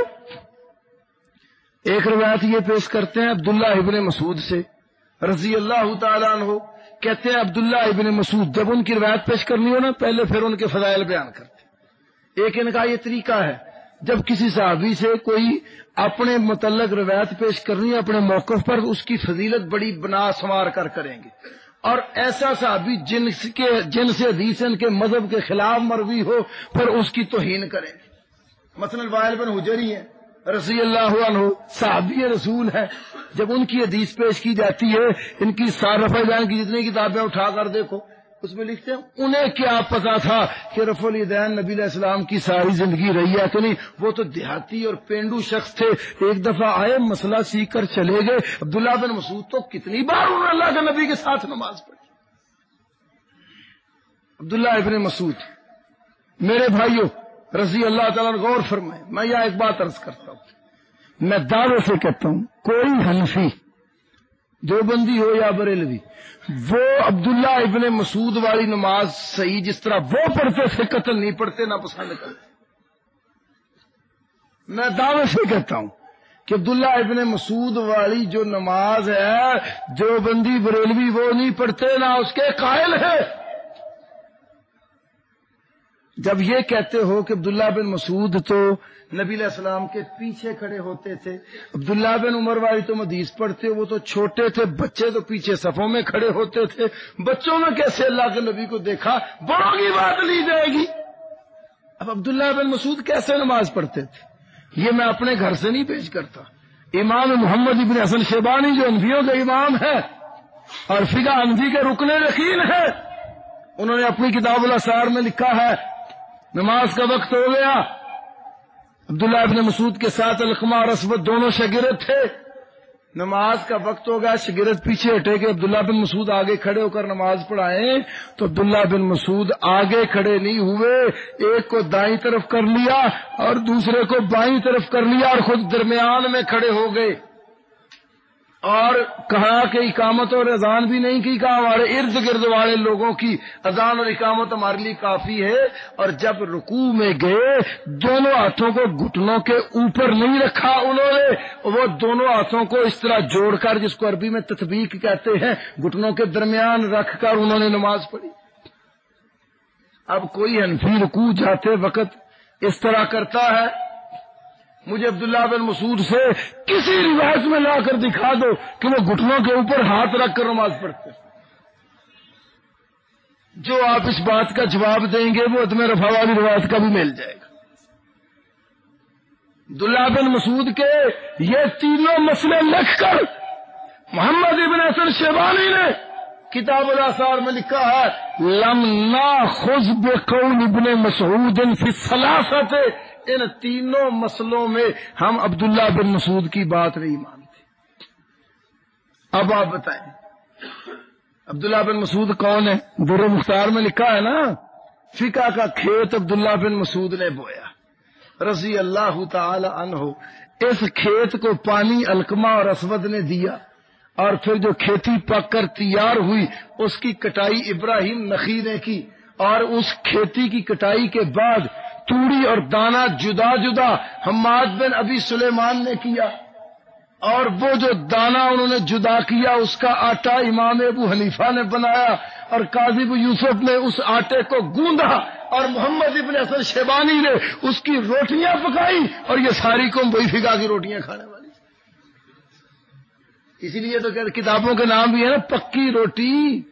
ایک روایت یہ پیش کرتے ہیں عبداللہ ابن مسعود سے رضی اللہ تعالیٰ عنہ، کہتے ہیں عبداللہ ابن مسعود جب ان کی روایت پیش کرنی ہو نا پہلے پھر ان کے فضائل بیان کرتے۔ ایک ان کا یہ طریقہ ہے جب کسی صحابی سے کوئی اپنے متعلق روایت پیش کرنی ہے اپنے موقف پر، اس کی فضیلت بڑی بنا سنوار کر کریں گے، اور ایسا صحابی جن کے جن سے حدیث ان کے مذہب کے خلاف مروی ہو پھر اس کی توہین کریں گے۔ مثلا وائل بن حجر ہی ہے رضی اللہ عنہ، صحابی رسول ہے، جب ان کی حدیث پیش کی جاتی ہے، ان کی سار رفع دین کی جتنی کتابیں اٹھا کر دیکھو اس میں لکھتے ہیں انہیں کیا پتا تھا کہ رفع الیدین نبی علیہ السلام کی ساری زندگی رہی ہے کہ نہیں، وہ تو دیہاتی اور پینڈو شخص تھے، ایک دفعہ آئے مسئلہ سیکھ کر چلے گئے۔ عبداللہ بن مسعود تو کتنی بار انہوں نے اللہ کے نبی کے ساتھ نماز پڑھی۔ عبداللہ ابن مسعود میرے بھائیوں رضی اللہ تعالیٰ نے غور فرمائے، میں یہاں ایک بات عرض کرتا ہوں، میں دعوے سے کہتا ہوں کوئی حنفی دیوبندی ہو یا بریلوی وہ عبداللہ ابن مسعود والی نماز صحیح جس طرح وہ پڑھتے تھے قتل نہیں پڑھتے، نہ پسند کرتے۔ میں دعوے سے کہتا ہوں کہ عبداللہ ابن مسعود والی جو نماز ہے دیوبندی بریلوی وہ نہیں پڑھتے، نہ اس کے قائل ہے۔ جب یہ کہتے ہو کہ عبداللہ بن مسعود تو نبی علیہ السلام کے پیچھے کھڑے ہوتے تھے، عبداللہ بن عمر والی تو حدیث پڑھتے، وہ تو چھوٹے تھے، بچے تو پیچھے صفوں میں کھڑے ہوتے تھے، بچوں میں کیسے اللہ کے نبی کو دیکھا؟ بڑوں کی بات لی جائے گی۔ اب عبداللہ بن مسعود کیسے نماز پڑھتے تھے؟ یہ میں اپنے گھر سے نہیں پیش کرتا، امام محمد ابن حسن شیبانی جو حنفیوں کے امام ہے اور فقہ حنفی کے رکن یقین ہے، انہوں نے اپنی کتاب الاثار میں لکھا ہے نماز کا وقت ہو گیا، عبداللہ ابن مسعود کے ساتھ علقمہ اور اسود دونوں شاگرد تھے، نماز کا وقت ہو گیا، شاگرد پیچھے ہٹے کہ عبداللہ بن مسعود آگے کھڑے ہو کر نماز پڑھائیں، تو عبداللہ بن مسعود آگے کھڑے نہیں ہوئے، ایک کو دائیں طرف کر لیا اور دوسرے کو بائیں طرف کر لیا اور خود درمیان میں کھڑے ہو گئے اور کہا کہ اقامت اور اذان بھی نہیں کی، کہا ہمارے ارد گرد والے لوگوں کی اذان اور اقامت ہمارے لیے کافی ہے، اور جب رکوع میں گئے دونوں ہاتھوں کو گھٹنوں کے اوپر نہیں رکھا انہوں نے، وہ دونوں ہاتھوں کو اس طرح جوڑ کر، جس کو عربی میں تطبیق کہتے ہیں، گھٹنوں کے درمیان رکھ کر انہوں نے نماز پڑھی۔ اب کوئی حنفی رکوع جاتے وقت اس طرح کرتا ہے؟ مجھے عبداللہ بن مسعود سے کسی روایت میں لا کر دکھا دو کہ وہ گھٹنوں کے اوپر ہاتھ رکھ کر نماز پڑھتے۔ جو آپ اس بات کا جواب دیں گے وہ عدم رفع والی روایت کا بھی مل جائے گا۔ عبداللہ بن مسعود کے یہ تینوں مسئلے لکھ کر محمد ابن حسن شیبانی نے کتاب الاثار میں لکھا ہے لم ناخذ بقول ابن مسعود فی الثلاثۃ، ان تینوں مسئلوں میں ہم عبداللہ بن مسعود کی بات نہیں مانتے۔ اب آپ بتائیں عبداللہ بن مسعود کون ہے؟ در مختار میں لکھا ہے نا، فقہ کا کھیت عبداللہ بن مسعود نے بویا رضی اللہ تعالی عنہ۔ اس کھیت کو پانی علقمہ اور اسود نے دیا، اور پھر جو کھیتی پک کر تیار ہوئی اس کی کٹائی ابراہیم نخی نے کی، اور اس کھیتی کی کٹائی کے بعد توڑی اور دانہ جدا جدا حماد بن ابی سلیمان نے کیا، اور وہ جو دانہ انہوں نے جدا کیا اس کا آٹا امام ابو حنیفہ نے بنایا، اور قاضی ابو یوسف نے اس آٹے کو گوندا، اور محمد ابن حسن شیبانی نے اس کی روٹیاں پکائی، اور یہ ساری قوم وہی فقہ کی روٹیاں کھانے والی۔ اسی لیے تو کہتے کتابوں کے نام بھی ہے نا پکی روٹی،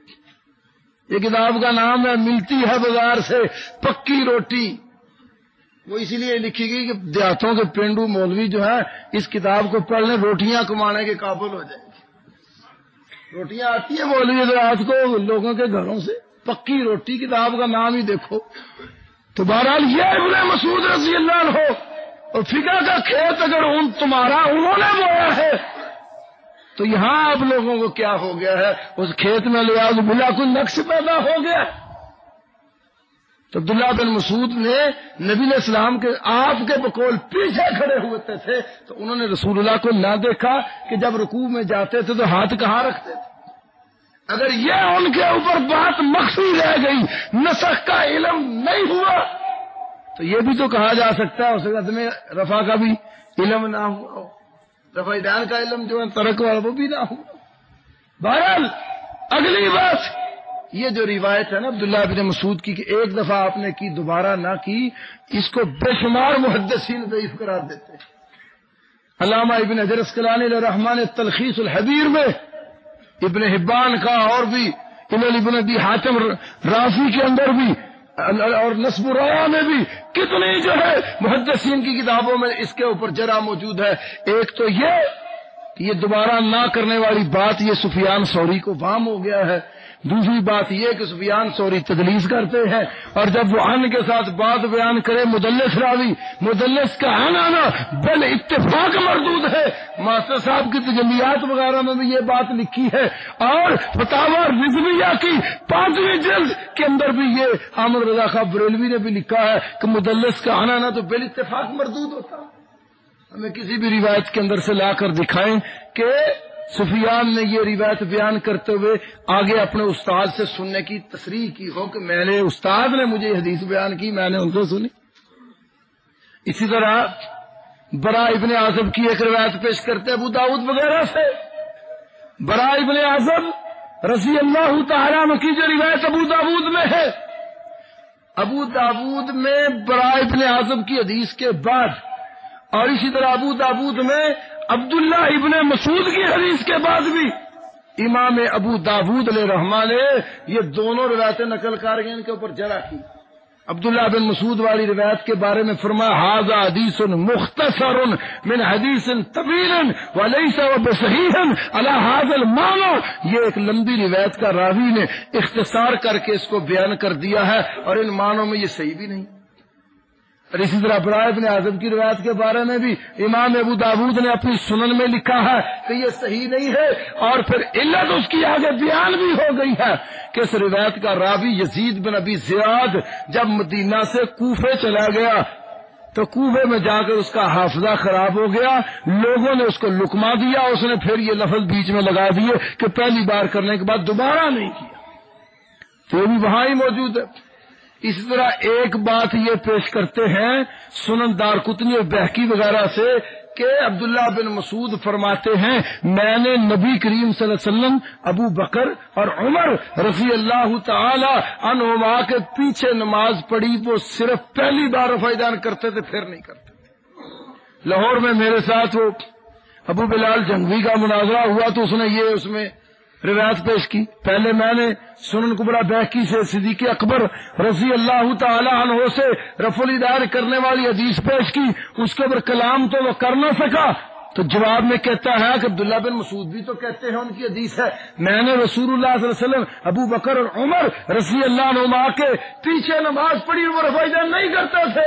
یہ کتاب کا نام ہے، ملتی ہے بازار سے پکی روٹی۔ وہ اسی لیے لکھی گئی کہ دیہاتوں کے پینڈو مولوی جو ہیں اس کتاب کو پڑھ لیں، روٹیاں کمانے کے قابل ہو جائیں گے۔ روٹیاں آتی ہیں مولوی رات کو لوگوں کے گھروں سے، پکی روٹی کتاب کا نام ہی دیکھو۔ تو بہرحال یہ ابن مسعود رضی اللہ عنہ اور فقہ کا کھیت اگر ان تمہارا انہوں نے بویا ہے تو یہاں آپ لوگوں کو کیا ہو گیا ہے؟ اس کھیت میں لحاظ بلا کوئی نقص پیدا ہو گیا۔ تو عبداللہ بن مسعود نے نبی علیہ السلام کے آپ کے بقول پیچھے کھڑے ہوتے تھے، تو انہوں نے رسول اللہ کو نہ دیکھا کہ جب رکوع میں جاتے تھے تو ہاتھ کہاں رکھتے تھے۔ اگر یہ ان کے اوپر بات مخفی رہ گئی، نسخ کا علم نہیں ہوا، تو یہ بھی تو کہا جا سکتا ہے اس وقت میں رفع کا بھی علم نہ ہوا ہو، رفع دان کا علم جو ہے ترک والا وہ بھی نہ ہو۔ بہرحال اگلی بات یہ جو روایت ہے نا عبداللہ بن مسعود کی کہ ایک دفعہ آپ نے کی دوبارہ نہ کی، اس کو بے شمار محدثین ضعیف قرار دیتے ہیں۔ علامہ ابن حجر اسقلانی علیہ الرحمٰن نے تلخیص الحبیر میں، ابن حبان کا اور بھی علل ابن ابی حاتم رافی کے اندر بھی اور نصب الروا میں بھی کتنی جو ہے محدثین کی کتابوں میں اس کے اوپر جرح موجود ہے۔ ایک تو یہ کہ یہ دوبارہ نہ کرنے والی بات یہ سفیان ثوری کو وہم ہو گیا ہے، دوسری بات یہ کہ سفیان ثوری تدلیس کرتے ہیں، اور جب وہ ان کے ساتھ بات بیان کرے مدلس راوی، مدلس کا ان آنا بل اتفاق مردود ہے۔ ماسٹر صاحب کی تجلیات وغیرہ میں بھی یہ بات لکھی ہے، اور فتاوی رضویہ کی پانچویں جلد کے اندر بھی یہ احمد رضا خان بریلوی نے بھی لکھا ہے کہ مدلس کا ان آنا تو بل اتفاق مردود ہوتا ہے۔ ہمیں کسی بھی روایت کے اندر سے لا کر دکھائیں کہ سفیان نے یہ روایت بیان کرتے ہوئے آگے اپنے استاد سے سننے کی تصریح کی ہو کہ میں نے استاد نے مجھے یہ حدیث بیان کی، میں نے ان سے سنی۔ اسی طرح برا ابن عازب کی ایک روایت پیش کرتے ابو داؤد وغیرہ سے، برا ابن عازب رضی اللہ تعالیٰ عنہ کی جو روایت ابو داؤد میں ہے، ابو داود میں براء ابن عازب کی حدیث کے بعد، اور اسی طرح ابو داود میں عبداللہ ابن مسعود کی حدیث کے بعد بھی امام ابو داود علیہ رحمہ نے یہ دونوں روایتیں نقل کر کے ان کے اوپر جرح کی۔ عبداللہ بن مسعود والی روایت کے بارے میں فرمایا ھذا حدیث مختصر من حدیث طویل وليس بصحیح علی ھذا المعنى، یہ ایک لمبی روایت کا راوی نے اختصار کر کے اس کو بیان کر دیا ہے اور ان معنوں میں یہ صحیح بھی نہیں۔ اور اسی طرح براء ابن عازب کی روایت کے بارے میں بھی امام ابو داود نے اپنی سنن میں لکھا ہے کہ یہ صحیح نہیں ہے، اور پھر علت اس کی آگے بیان بھی ہو گئی ہے کہ اس روایت کا راوی یزید بن ابی زیاد جب مدینہ سے کوفے چلا گیا تو کوفے میں جا کر اس کا حافظہ خراب ہو گیا، لوگوں نے اس کو لقمہ دیا، اس نے پھر یہ لفظ بیچ میں لگا دیے کہ پہلی بار کرنے کے بعد دوبارہ نہیں کیا، تو یہ بھی وہاں ہی موجود ہے۔ اسی طرح ایک بات یہ پیش کرتے ہیں سنن دارقطنی اور بہقی وغیرہ سے کہ عبداللہ بن مسعود فرماتے ہیں میں نے نبی کریم صلی اللہ علیہ وسلم، ابو بکر اور عمر رضی اللہ تعالی عنہما کے پیچھے نماز پڑھی، وہ صرف پہلی بار رفع دین کرتے تھے، پھر نہیں کرتے۔ لاہور میں میرے ساتھ وہ ابو بلال جنگوی کا مناظرہ ہوا تو اس نے یہ اس میں روایت پیش کی۔ پہلے میں نے سنن کبریٰ بہقی سے صدیق اکبر رضی اللہ تعالی عنہ سے رفع الیدین کرنے والی حدیث پیش کی، اس کے اوپر کلام تو وہ کر نہ سکا، تو جواب میں کہتا ہے کہ عبداللہ بن مسعود بھی تو کہتے ہیں ان کی حدیث ہے میں نے رسول اللہ صلی اللہ علیہ وسلم، ابو بکر اور عمر رضی اللہ عنہما کے پیچھے نماز پڑھی، وہ رفع الیدین نہیں کرتے تھے۔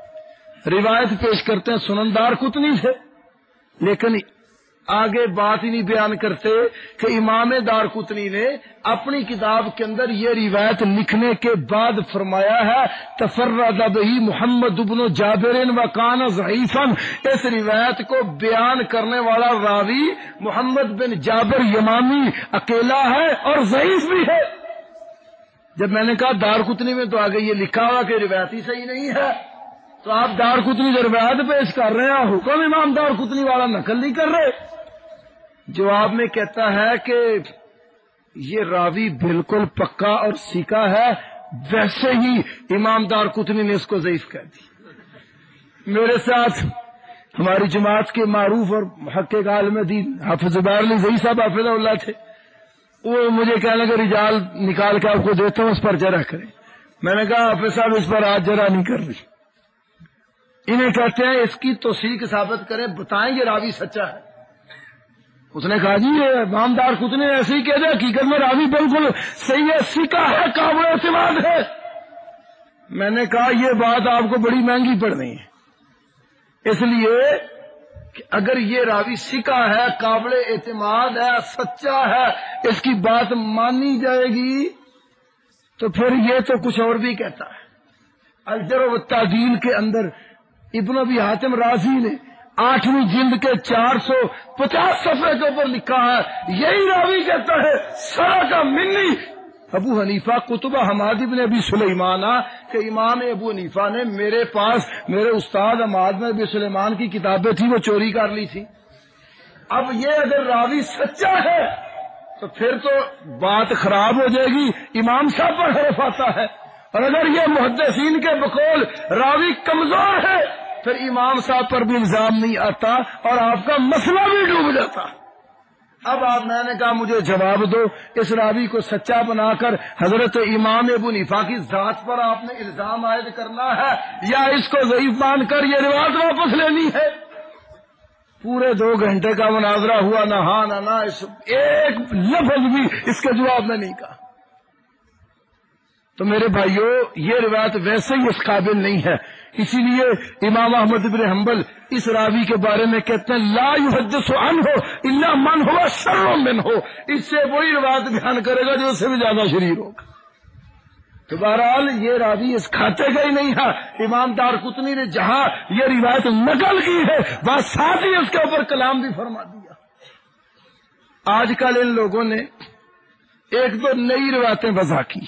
روایت پیش کرتے ہیں سنن دارقطنی سے، لیکن آگے بات ہی نہیں بیان کرتے کہ امام دارقطنی نے اپنی کتاب کے اندر یہ روایت لکھنے کے بعد فرمایا ہے تفرد بہ محمد بن جابر وکان ضعیفا، اس روایت کو بیان کرنے والا راوی محمد بن جابر یمامی اکیلا ہے اور ضعیف بھی ہے۔ جب میں نے کہا دارقطنی میں تو آگے یہ لکھا ہوا کہ روایت ہی صحیح نہیں ہے، تو آپ دارقطنی جو روایت پیش کر رہے ہیں حکم امام دارقطنی والا نقل نہیں کر رہے۔ جواب میں کہتا ہے کہ یہ راوی بالکل پکا اور سیکھا ہے، ویسے ہی امام دارقطنی نے اس کو ضعیف کہہ دی۔ میرے ساتھ ہماری جماعت کے معروف اور محقق عالم دین حافظ زبیر علی زئی صاحب حافظ اللہ تھے، وہ مجھے کہنے لگے رجال نکال کے آپ کو دیتا ہوں، اس پر جرح کریں۔ میں نے کہا حافظ صاحب اس پر آج جرح نہیں کر رہی، انہیں کہتے ہیں اس کی توثیق ثابت کریں، بتائیں یہ راوی سچا ہے۔ اس نے کہا جی یہ امام دارقطنی نے ایسے ہی کہہ دیا، حقیقت میں راوی بالکل صحیح ہے، سیکھا ہے، قابل اعتماد ہے۔ میں نے کہا یہ بات آپ کو بڑی مہنگی پڑنی ہے، اس لیے کہ اگر یہ راوی سیکھا ہے، قابل اعتماد ہے، سچا ہے، اس کی بات مانی جائے گی، تو پھر یہ تو کچھ اور بھی کہتا ہے۔ الجرح والتعدیل کے اندر ابن ابی حاتم رازی نے آٹھویں جلد کے چار سو پچاس صفحے کے اوپر لکھا ہے، یہی راوی کہتا ہے سرا کا منی ابو حنیفہ کتبہ حماد بن ابی سلیمان، کہ امام ابو حنیفہ نے میرے پاس میرے استاد حماد بن ابی سلیمان کی کتابیں تھی، وہ چوری کر لی تھی۔ اب یہ اگر راوی سچا ہے تو پھر تو بات خراب ہو جائے گی، امام صاحب پر حرف آتا ہے، اور اگر یہ محدثین کے بقول راوی کمزور ہے پھر امام صاحب پر بھی الزام نہیں آتا اور آپ کا مسئلہ بھی ڈوب جاتا۔ اب آپ میں نے کہا مجھے جواب دو، اس راوی کو سچا بنا کر حضرت امام ابو حنیفہ کی ذات پر آپ نے الزام عائد کرنا ہے یا اس کو ضعیف مان کر یہ روایت واپس لینی ہے؟ پورے دو گھنٹے کا مناظرہ ہوا، نہ ہاں نہ نہ، ایک لفظ بھی اس کے جواب میں نہیں کہا۔ تو میرے بھائیوں یہ روایت ویسے ہی اس قابل نہیں ہے، اسی لیے امام احمد بن حنبل اس راوی کے بارے میں کہتے ہیں لا یحدث عنہ الا من هو شر منہ، اس سے وہی روایت بیان کرے گا جو اس سے بھی زیادہ شریر ہوگا۔ تو بہرحال یہ راوی اس کھاتے کا ہی نہیں ہے۔ امام دارقطنی نے جہاں یہ روایت نقل کی ہے وہاں ساتھ ہی اس کے اوپر کلام بھی فرما دیا۔ آج کل ان لوگوں نے ایک دو نئی روایتیں وضع کی،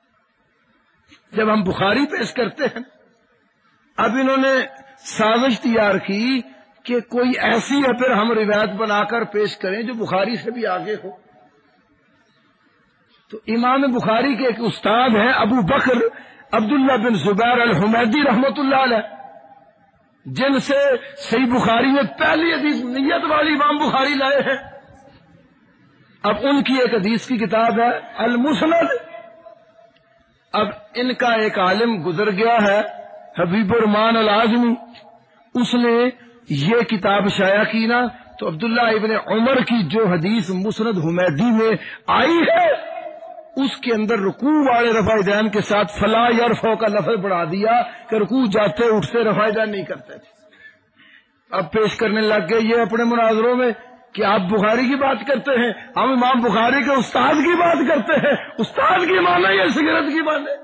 جب ہم بخاری پیش کرتے ہیں اب انہوں نے سازش تیار کی کہ کوئی ایسی ہے پھر ہم روایت بنا کر پیش کریں جو بخاری سے بھی آگے ہو۔ تو امام بخاری کے ایک استاد ہیں ابو بکر عبداللہ بن زبیر الحمیدی رحمت اللہ علیہ، جن سے صحیح بخاری میں پہلی حدیث نیت والی امام بخاری لائے ہیں. اب ان کی ایک حدیث کی کتاب ہے المسند. اب ان کا ایک عالم گزر گیا ہے حبیب الرحمان العازمی، اس نے یہ کتاب شائع کی نا، تو عبداللہ ابن عمر کی جو حدیث مسند حمیدی میں آئی ہے اس کے اندر رکوع والے رفع دین کے ساتھ فلا یرفع کا لفظ بڑھا دیا کہ رکوع جاتے اٹھتے رفع دین نہیں کرتے تھے. اب پیش کرنے لگ گئے یہ اپنے مناظروں میں کہ آپ بخاری کی بات کرتے ہیں، ہم امام بخاری کے استاد کی بات کرتے ہیں، استاد کی مانا یا سگرت کی مانا.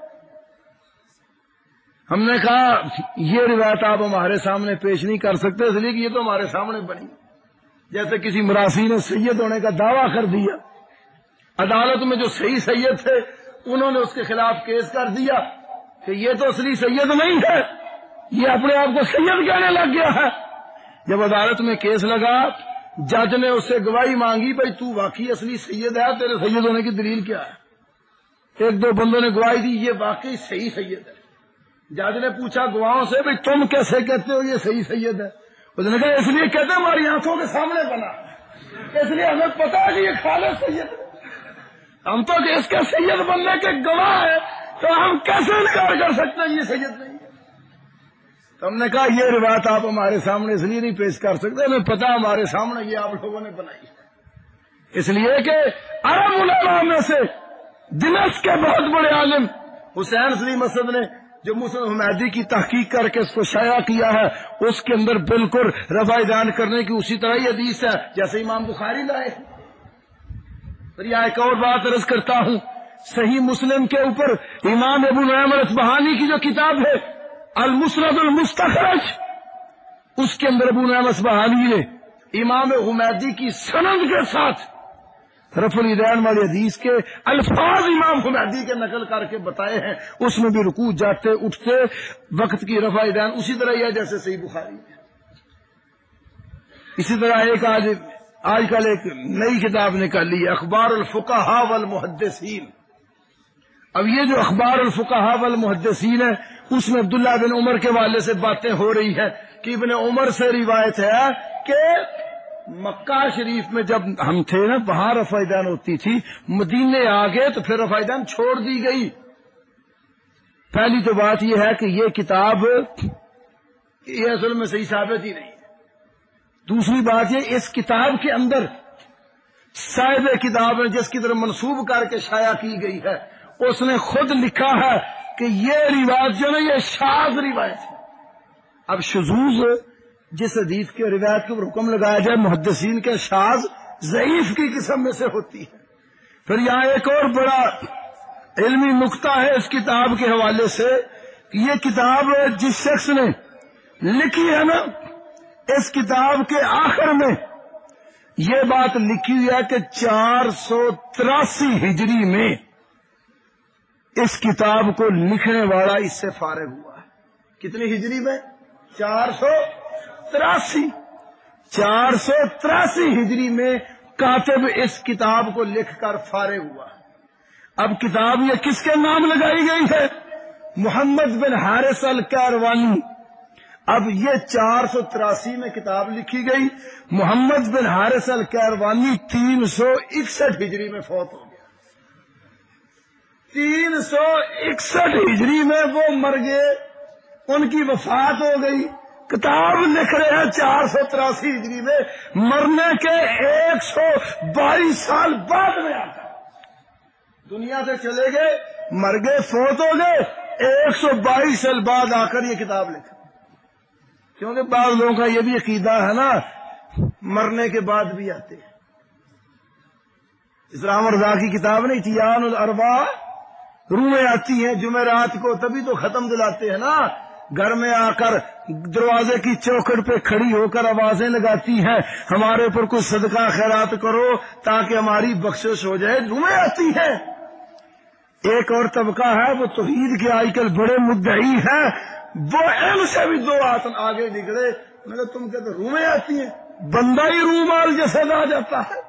ہم نے کہا یہ روایت آپ ہمارے سامنے پیش نہیں کر سکتے، اس لیے کہ یہ تو ہمارے سامنے بنی. جیسے کسی مراسی نے سید ہونے کا دعویٰ کر دیا، عدالت میں جو صحیح سید تھے انہوں نے اس کے خلاف کیس کر دیا کہ یہ تو اصلی سید نہیں ہے، یہ اپنے آپ کو سید کہنے لگ گیا ہے. جب عدالت میں کیس لگا، جج نے اس سے گواہی مانگی، بھائی تو واقعی اصلی سید ہے، تیرے سید ہونے کی دلیل کیا ہے؟ ایک دو بندوں نے گواہی دی یہ واقعی صحیح سید ہے. جج نے پوچھا گواہوں سے، بھائی تم کیسے کہتے ہو یہ صحیح سید ہے؟ اس نے کہا اس لیے کہتے ہیں ہماری آنکھوں کے سامنے بنا، اس لیے ہمیں پتا ہے کہ یہ خالص سید ہے. ہم تو کہ اس کے سید بننے کے گواہ ہیں، تو ہم کیسے انکار کر سکتے ہیں یہ سید نہیں ہے؟ تو ہم نے کہا یہ روایت آپ ہمارے سامنے اس لیے نہیں پیش کر سکتے، ہمیں پتا ہمارے سامنے یہ آپ لوگوں نے بنائی ہے. اس لیے کہ عرب علماء میں سے دمشق کے بہت بڑے عالم حسین سلیم اسد نے جو مسند حمیدی کی تحقیق کر کے اس کو شائع کیا ہے، اس کے اندر بالکل رفع دین کرنے کی اسی طرح ہی حدیث ہے جیسے امام بخاری لائے. پھر یہاں ایک اور بات عرض کرتا ہوں، صحیح مسلم کے اوپر امام ابو نعیم الاصبہانی کی جو کتاب ہے المسند المستخرج، اس کے اندر ابو نعیم الاصبہانی نے امام حمیدی کی سند کے ساتھ رفع الیدین والی حدیث کے الفاظ امام حمیدی کے نقل کر کے بتائے ہیں. اس میں بھی رکوع جاتے اٹھتے وقت کی رفع الیدین اسی طرح ہی ہے جیسے صحیح بخاری ہے. اسی طرح ایک آج آج کل ایک نئی کتاب نکالی ہے اخبار الفقہاء والمحدثین. اب یہ جو اخبار الفقہاء والمحدثین ہے اس میں عبداللہ بن عمر کے والے سے باتیں ہو رہی ہیں کہ ابن عمر سے روایت ہے کہ مکہ شریف میں جب ہم تھے نا وہاں رفع دین ہوتی تھی، مدینے آ گئے تو پھر رفع دین چھوڑ دی گئی. پہلی تو بات یہ ہے کہ یہ کتاب یہ اصل میں صحیح ثابت ہی نہیں ہے. دوسری بات یہ اس کتاب کے اندر صاحب کتاب نے جس کی طرف منسوب کر کے شائع کی گئی ہے اس نے خود لکھا ہے کہ یہ روایت جو نا یہ شاذ روایت ہے. اب شذوذ جس حدیث کے روایت کے اوپر حکم لگایا جائے محدثین کے شاذ ضعیف کی قسم میں سے ہوتی ہے. پھر یہاں ایک اور بڑا علمی نقطہ ہے اس کتاب کے حوالے سے کہ یہ کتاب جس شخص نے لکھی ہے نا، اس کتاب کے آخر میں یہ بات لکھی ہوئی ہے کہ چار سو تراسی ہجری میں اس کتاب کو لکھنے والا اس سے فارغ ہوا ہے. کتنی ہجری میں؟ چار سو تراسی چار سو تراسی ہجری میں کاتب اس کتاب کو لکھ کر فارغ ہوا. اب کتاب یہ کس کے نام لگائی گئی ہے؟ محمد بن حارث الکیروانی. اب یہ چار سو تراسی میں کتاب لکھی گئی، محمد بن حارث الکیروانی تین سو اکسٹھ ہجری میں فوت ہو گیا. تین سو اکسٹھ ہجری میں وہ مر گئے، ان کی وفات ہو گئی. کتاب لکھ رہے ہیں چار سو تراسی ہجری میں، مرنے کے ایک سو بائیس سال بعد میں آتا دنیا سے چلے گئے، مر گئے، فوت ہو گئے، ایک سو بائیس سال بعد آ کر یہ کتاب لکھا. کیونکہ بعض لوگوں کا یہ بھی عقیدہ ہے نا مرنے کے بعد بھی آتے ہیں. اسلام رضا کی کتاب نہیں تیان الارواح، روحیں آتی ہیں جمعرات کو تبھی تو ختم دلاتے ہیں نا. گھر میں آ کر دروازے کی چوکھٹ پہ کھڑی ہو کر آوازیں لگاتی ہیں ہمارے اوپر کچھ صدقہ خیرات کرو تاکہ ہماری بخشش ہو جائے. روحیں آتی ہیں. ایک اور طبقہ ہے وہ توحید کے آج کل بڑے مدعی ہیں، وہ علم سے بھی دو ہاتھ آگے نکلے. میں نے تم کہتے روحیں آتی ہیں، بندہ ہی روح مال جیسے آ جاتا ہے.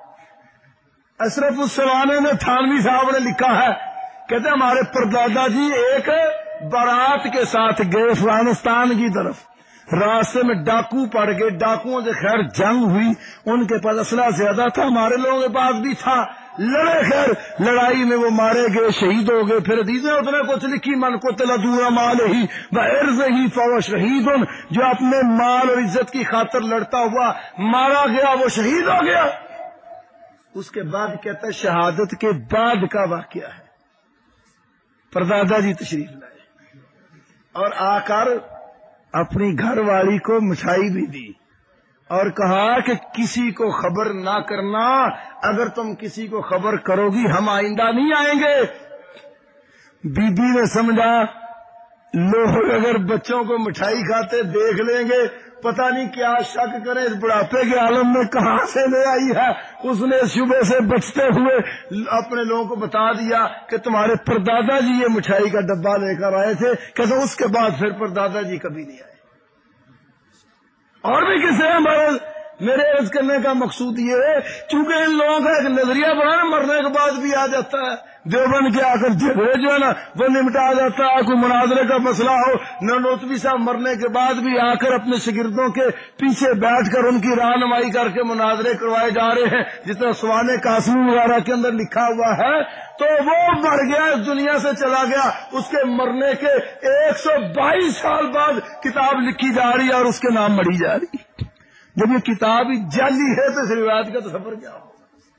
اشرف السوانے نے تھانوی صاحب نے لکھا ہے، کہتے ہمارے پردادا جی ایک بارات کے ساتھ گئے افغانستان کی طرف، راستے میں ڈاکو پڑ گئے، ڈاکوؤں سے خیر جنگ ہوئی، ان کے پاس اسلحہ زیادہ تھا، ہمارے لوگوں کے پاس بھی تھا، لڑے، خیر لڑائی میں وہ مارے گئے، شہید ہو گئے۔ پھر حدیث میں اتنا کچھ لکھی، من قتل دون مال ہی بعرض ہی فهو شہید، جو اپنے مال اور عزت کی خاطر لڑتا ہوا مارا گیا وہ شہید ہو گیا۔ اس کے بعد کہتا ہے شہادت کے بعد کا واقعہ ہے، پردادا جی تشریف لائے اور آ کر اپنی گھر والی کو مٹھائی بھی دی اور کہا کہ کسی کو خبر نہ کرنا، اگر تم کسی کو خبر کرو گی ہم آئندہ نہیں آئیں گے۔ بی بی نے سمجھا لوگ اگر بچوں کو مٹھائی کھاتے دیکھ لیں گے پتہ نہیں کیا شک کرے، اس بڑھاپے کے عالم میں کہاں سے لے آئی ہے۔ اس نے شبے سے بچتے ہوئے اپنے لوگوں کو بتا دیا کہ تمہارے پردادا جی یہ مٹھائی کا ڈبہ لے کر آئے تھے، کہتے اس کے بعد پھر پردادا جی کبھی نہیں آئے۔ اور بھی کسے ہیں بہرحال، میرے عرض کرنے کا مقصود یہ ہے چونکہ ان لوگوں کا ایک نظریہ بنا نا مرنے کے بعد بھی آ جاتا ہے، دیوبند کے آ کر جھگڑے جو ہے نا وہ نمٹا جاتا ہے، کوئی مناظرے کا مسئلہ ہو، نانوتوی صاحب مرنے کے بعد بھی آ کر اپنے شاگردوں کے پیچھے بیٹھ کر ان کی رہنمائی کر کے مناظرے کروائے جا رہے ہیں، جس طرح سوانح قاسمی وغیرہ کے اندر لکھا ہوا ہے۔ تو وہ مر گیا، اس دنیا سے چلا گیا، اس کے مرنے کے ایک سو بائیس سال بعد کتاب لکھی جا رہی ہے اور اس کے نام مڑی جا رہی ہے۔ جب یہ کتاب ہی جعلی ہے تو اس روایت کا تصور کیا ہو؟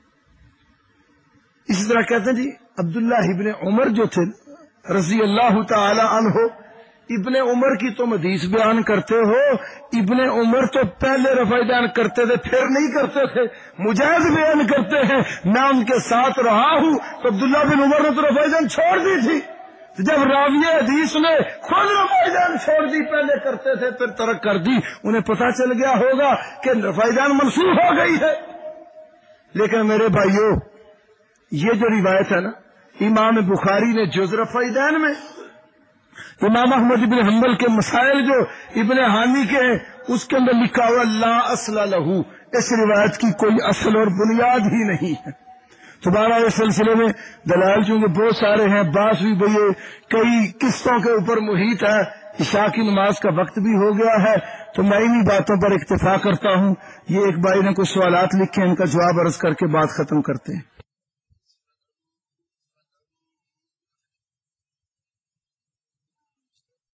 اسی طرح کہتے ہیں جی عبداللہ ابن عمر جو تھے رضی اللہ تعالی عنہ، ابن عمر کی تم حدیث بیان کرتے ہو، ابن عمر تو پہلے رفع دین کرتے تھے پھر نہیں کرتے تھے، مجاہد بیان کرتے ہیں میں ان کے ساتھ رہا ہوں تو عبداللہ بن عمر نے تو رفع دین چھوڑ دی تھی، جب راوی حدیث نے خود رفع دین چھوڑ دی، پہلے کرتے تھے پھر ترک کر دی، انہیں پتہ چل گیا ہوگا کہ رفع دین منسوخ ہو گئی ہے۔ لیکن میرے بھائیو یہ جو روایت ہے نا امام بخاری نے جز رفع دین میں، امام احمد ابن حنبل کے مسائل جو ابن حانی کے ہیں اس کے اندر لکھا ہوا لا اصل لہو، اس روایت کی کوئی اصل اور بنیاد ہی نہیں ہے۔ تو بہرحال اس سلسلے میں دلائل چونکہ بہت سارے ہیں، بعض بھی بھئی کئی قسطوں کے اوپر محیط ہے، عشاء کی نماز کا وقت بھی ہو گیا ہے تو میں انہی باتوں پر اکتفا کرتا ہوں۔ یہ ایک بھائی نے کچھ سوالات لکھے، ان کا جواب عرض کر کے بات ختم کرتے ہیں۔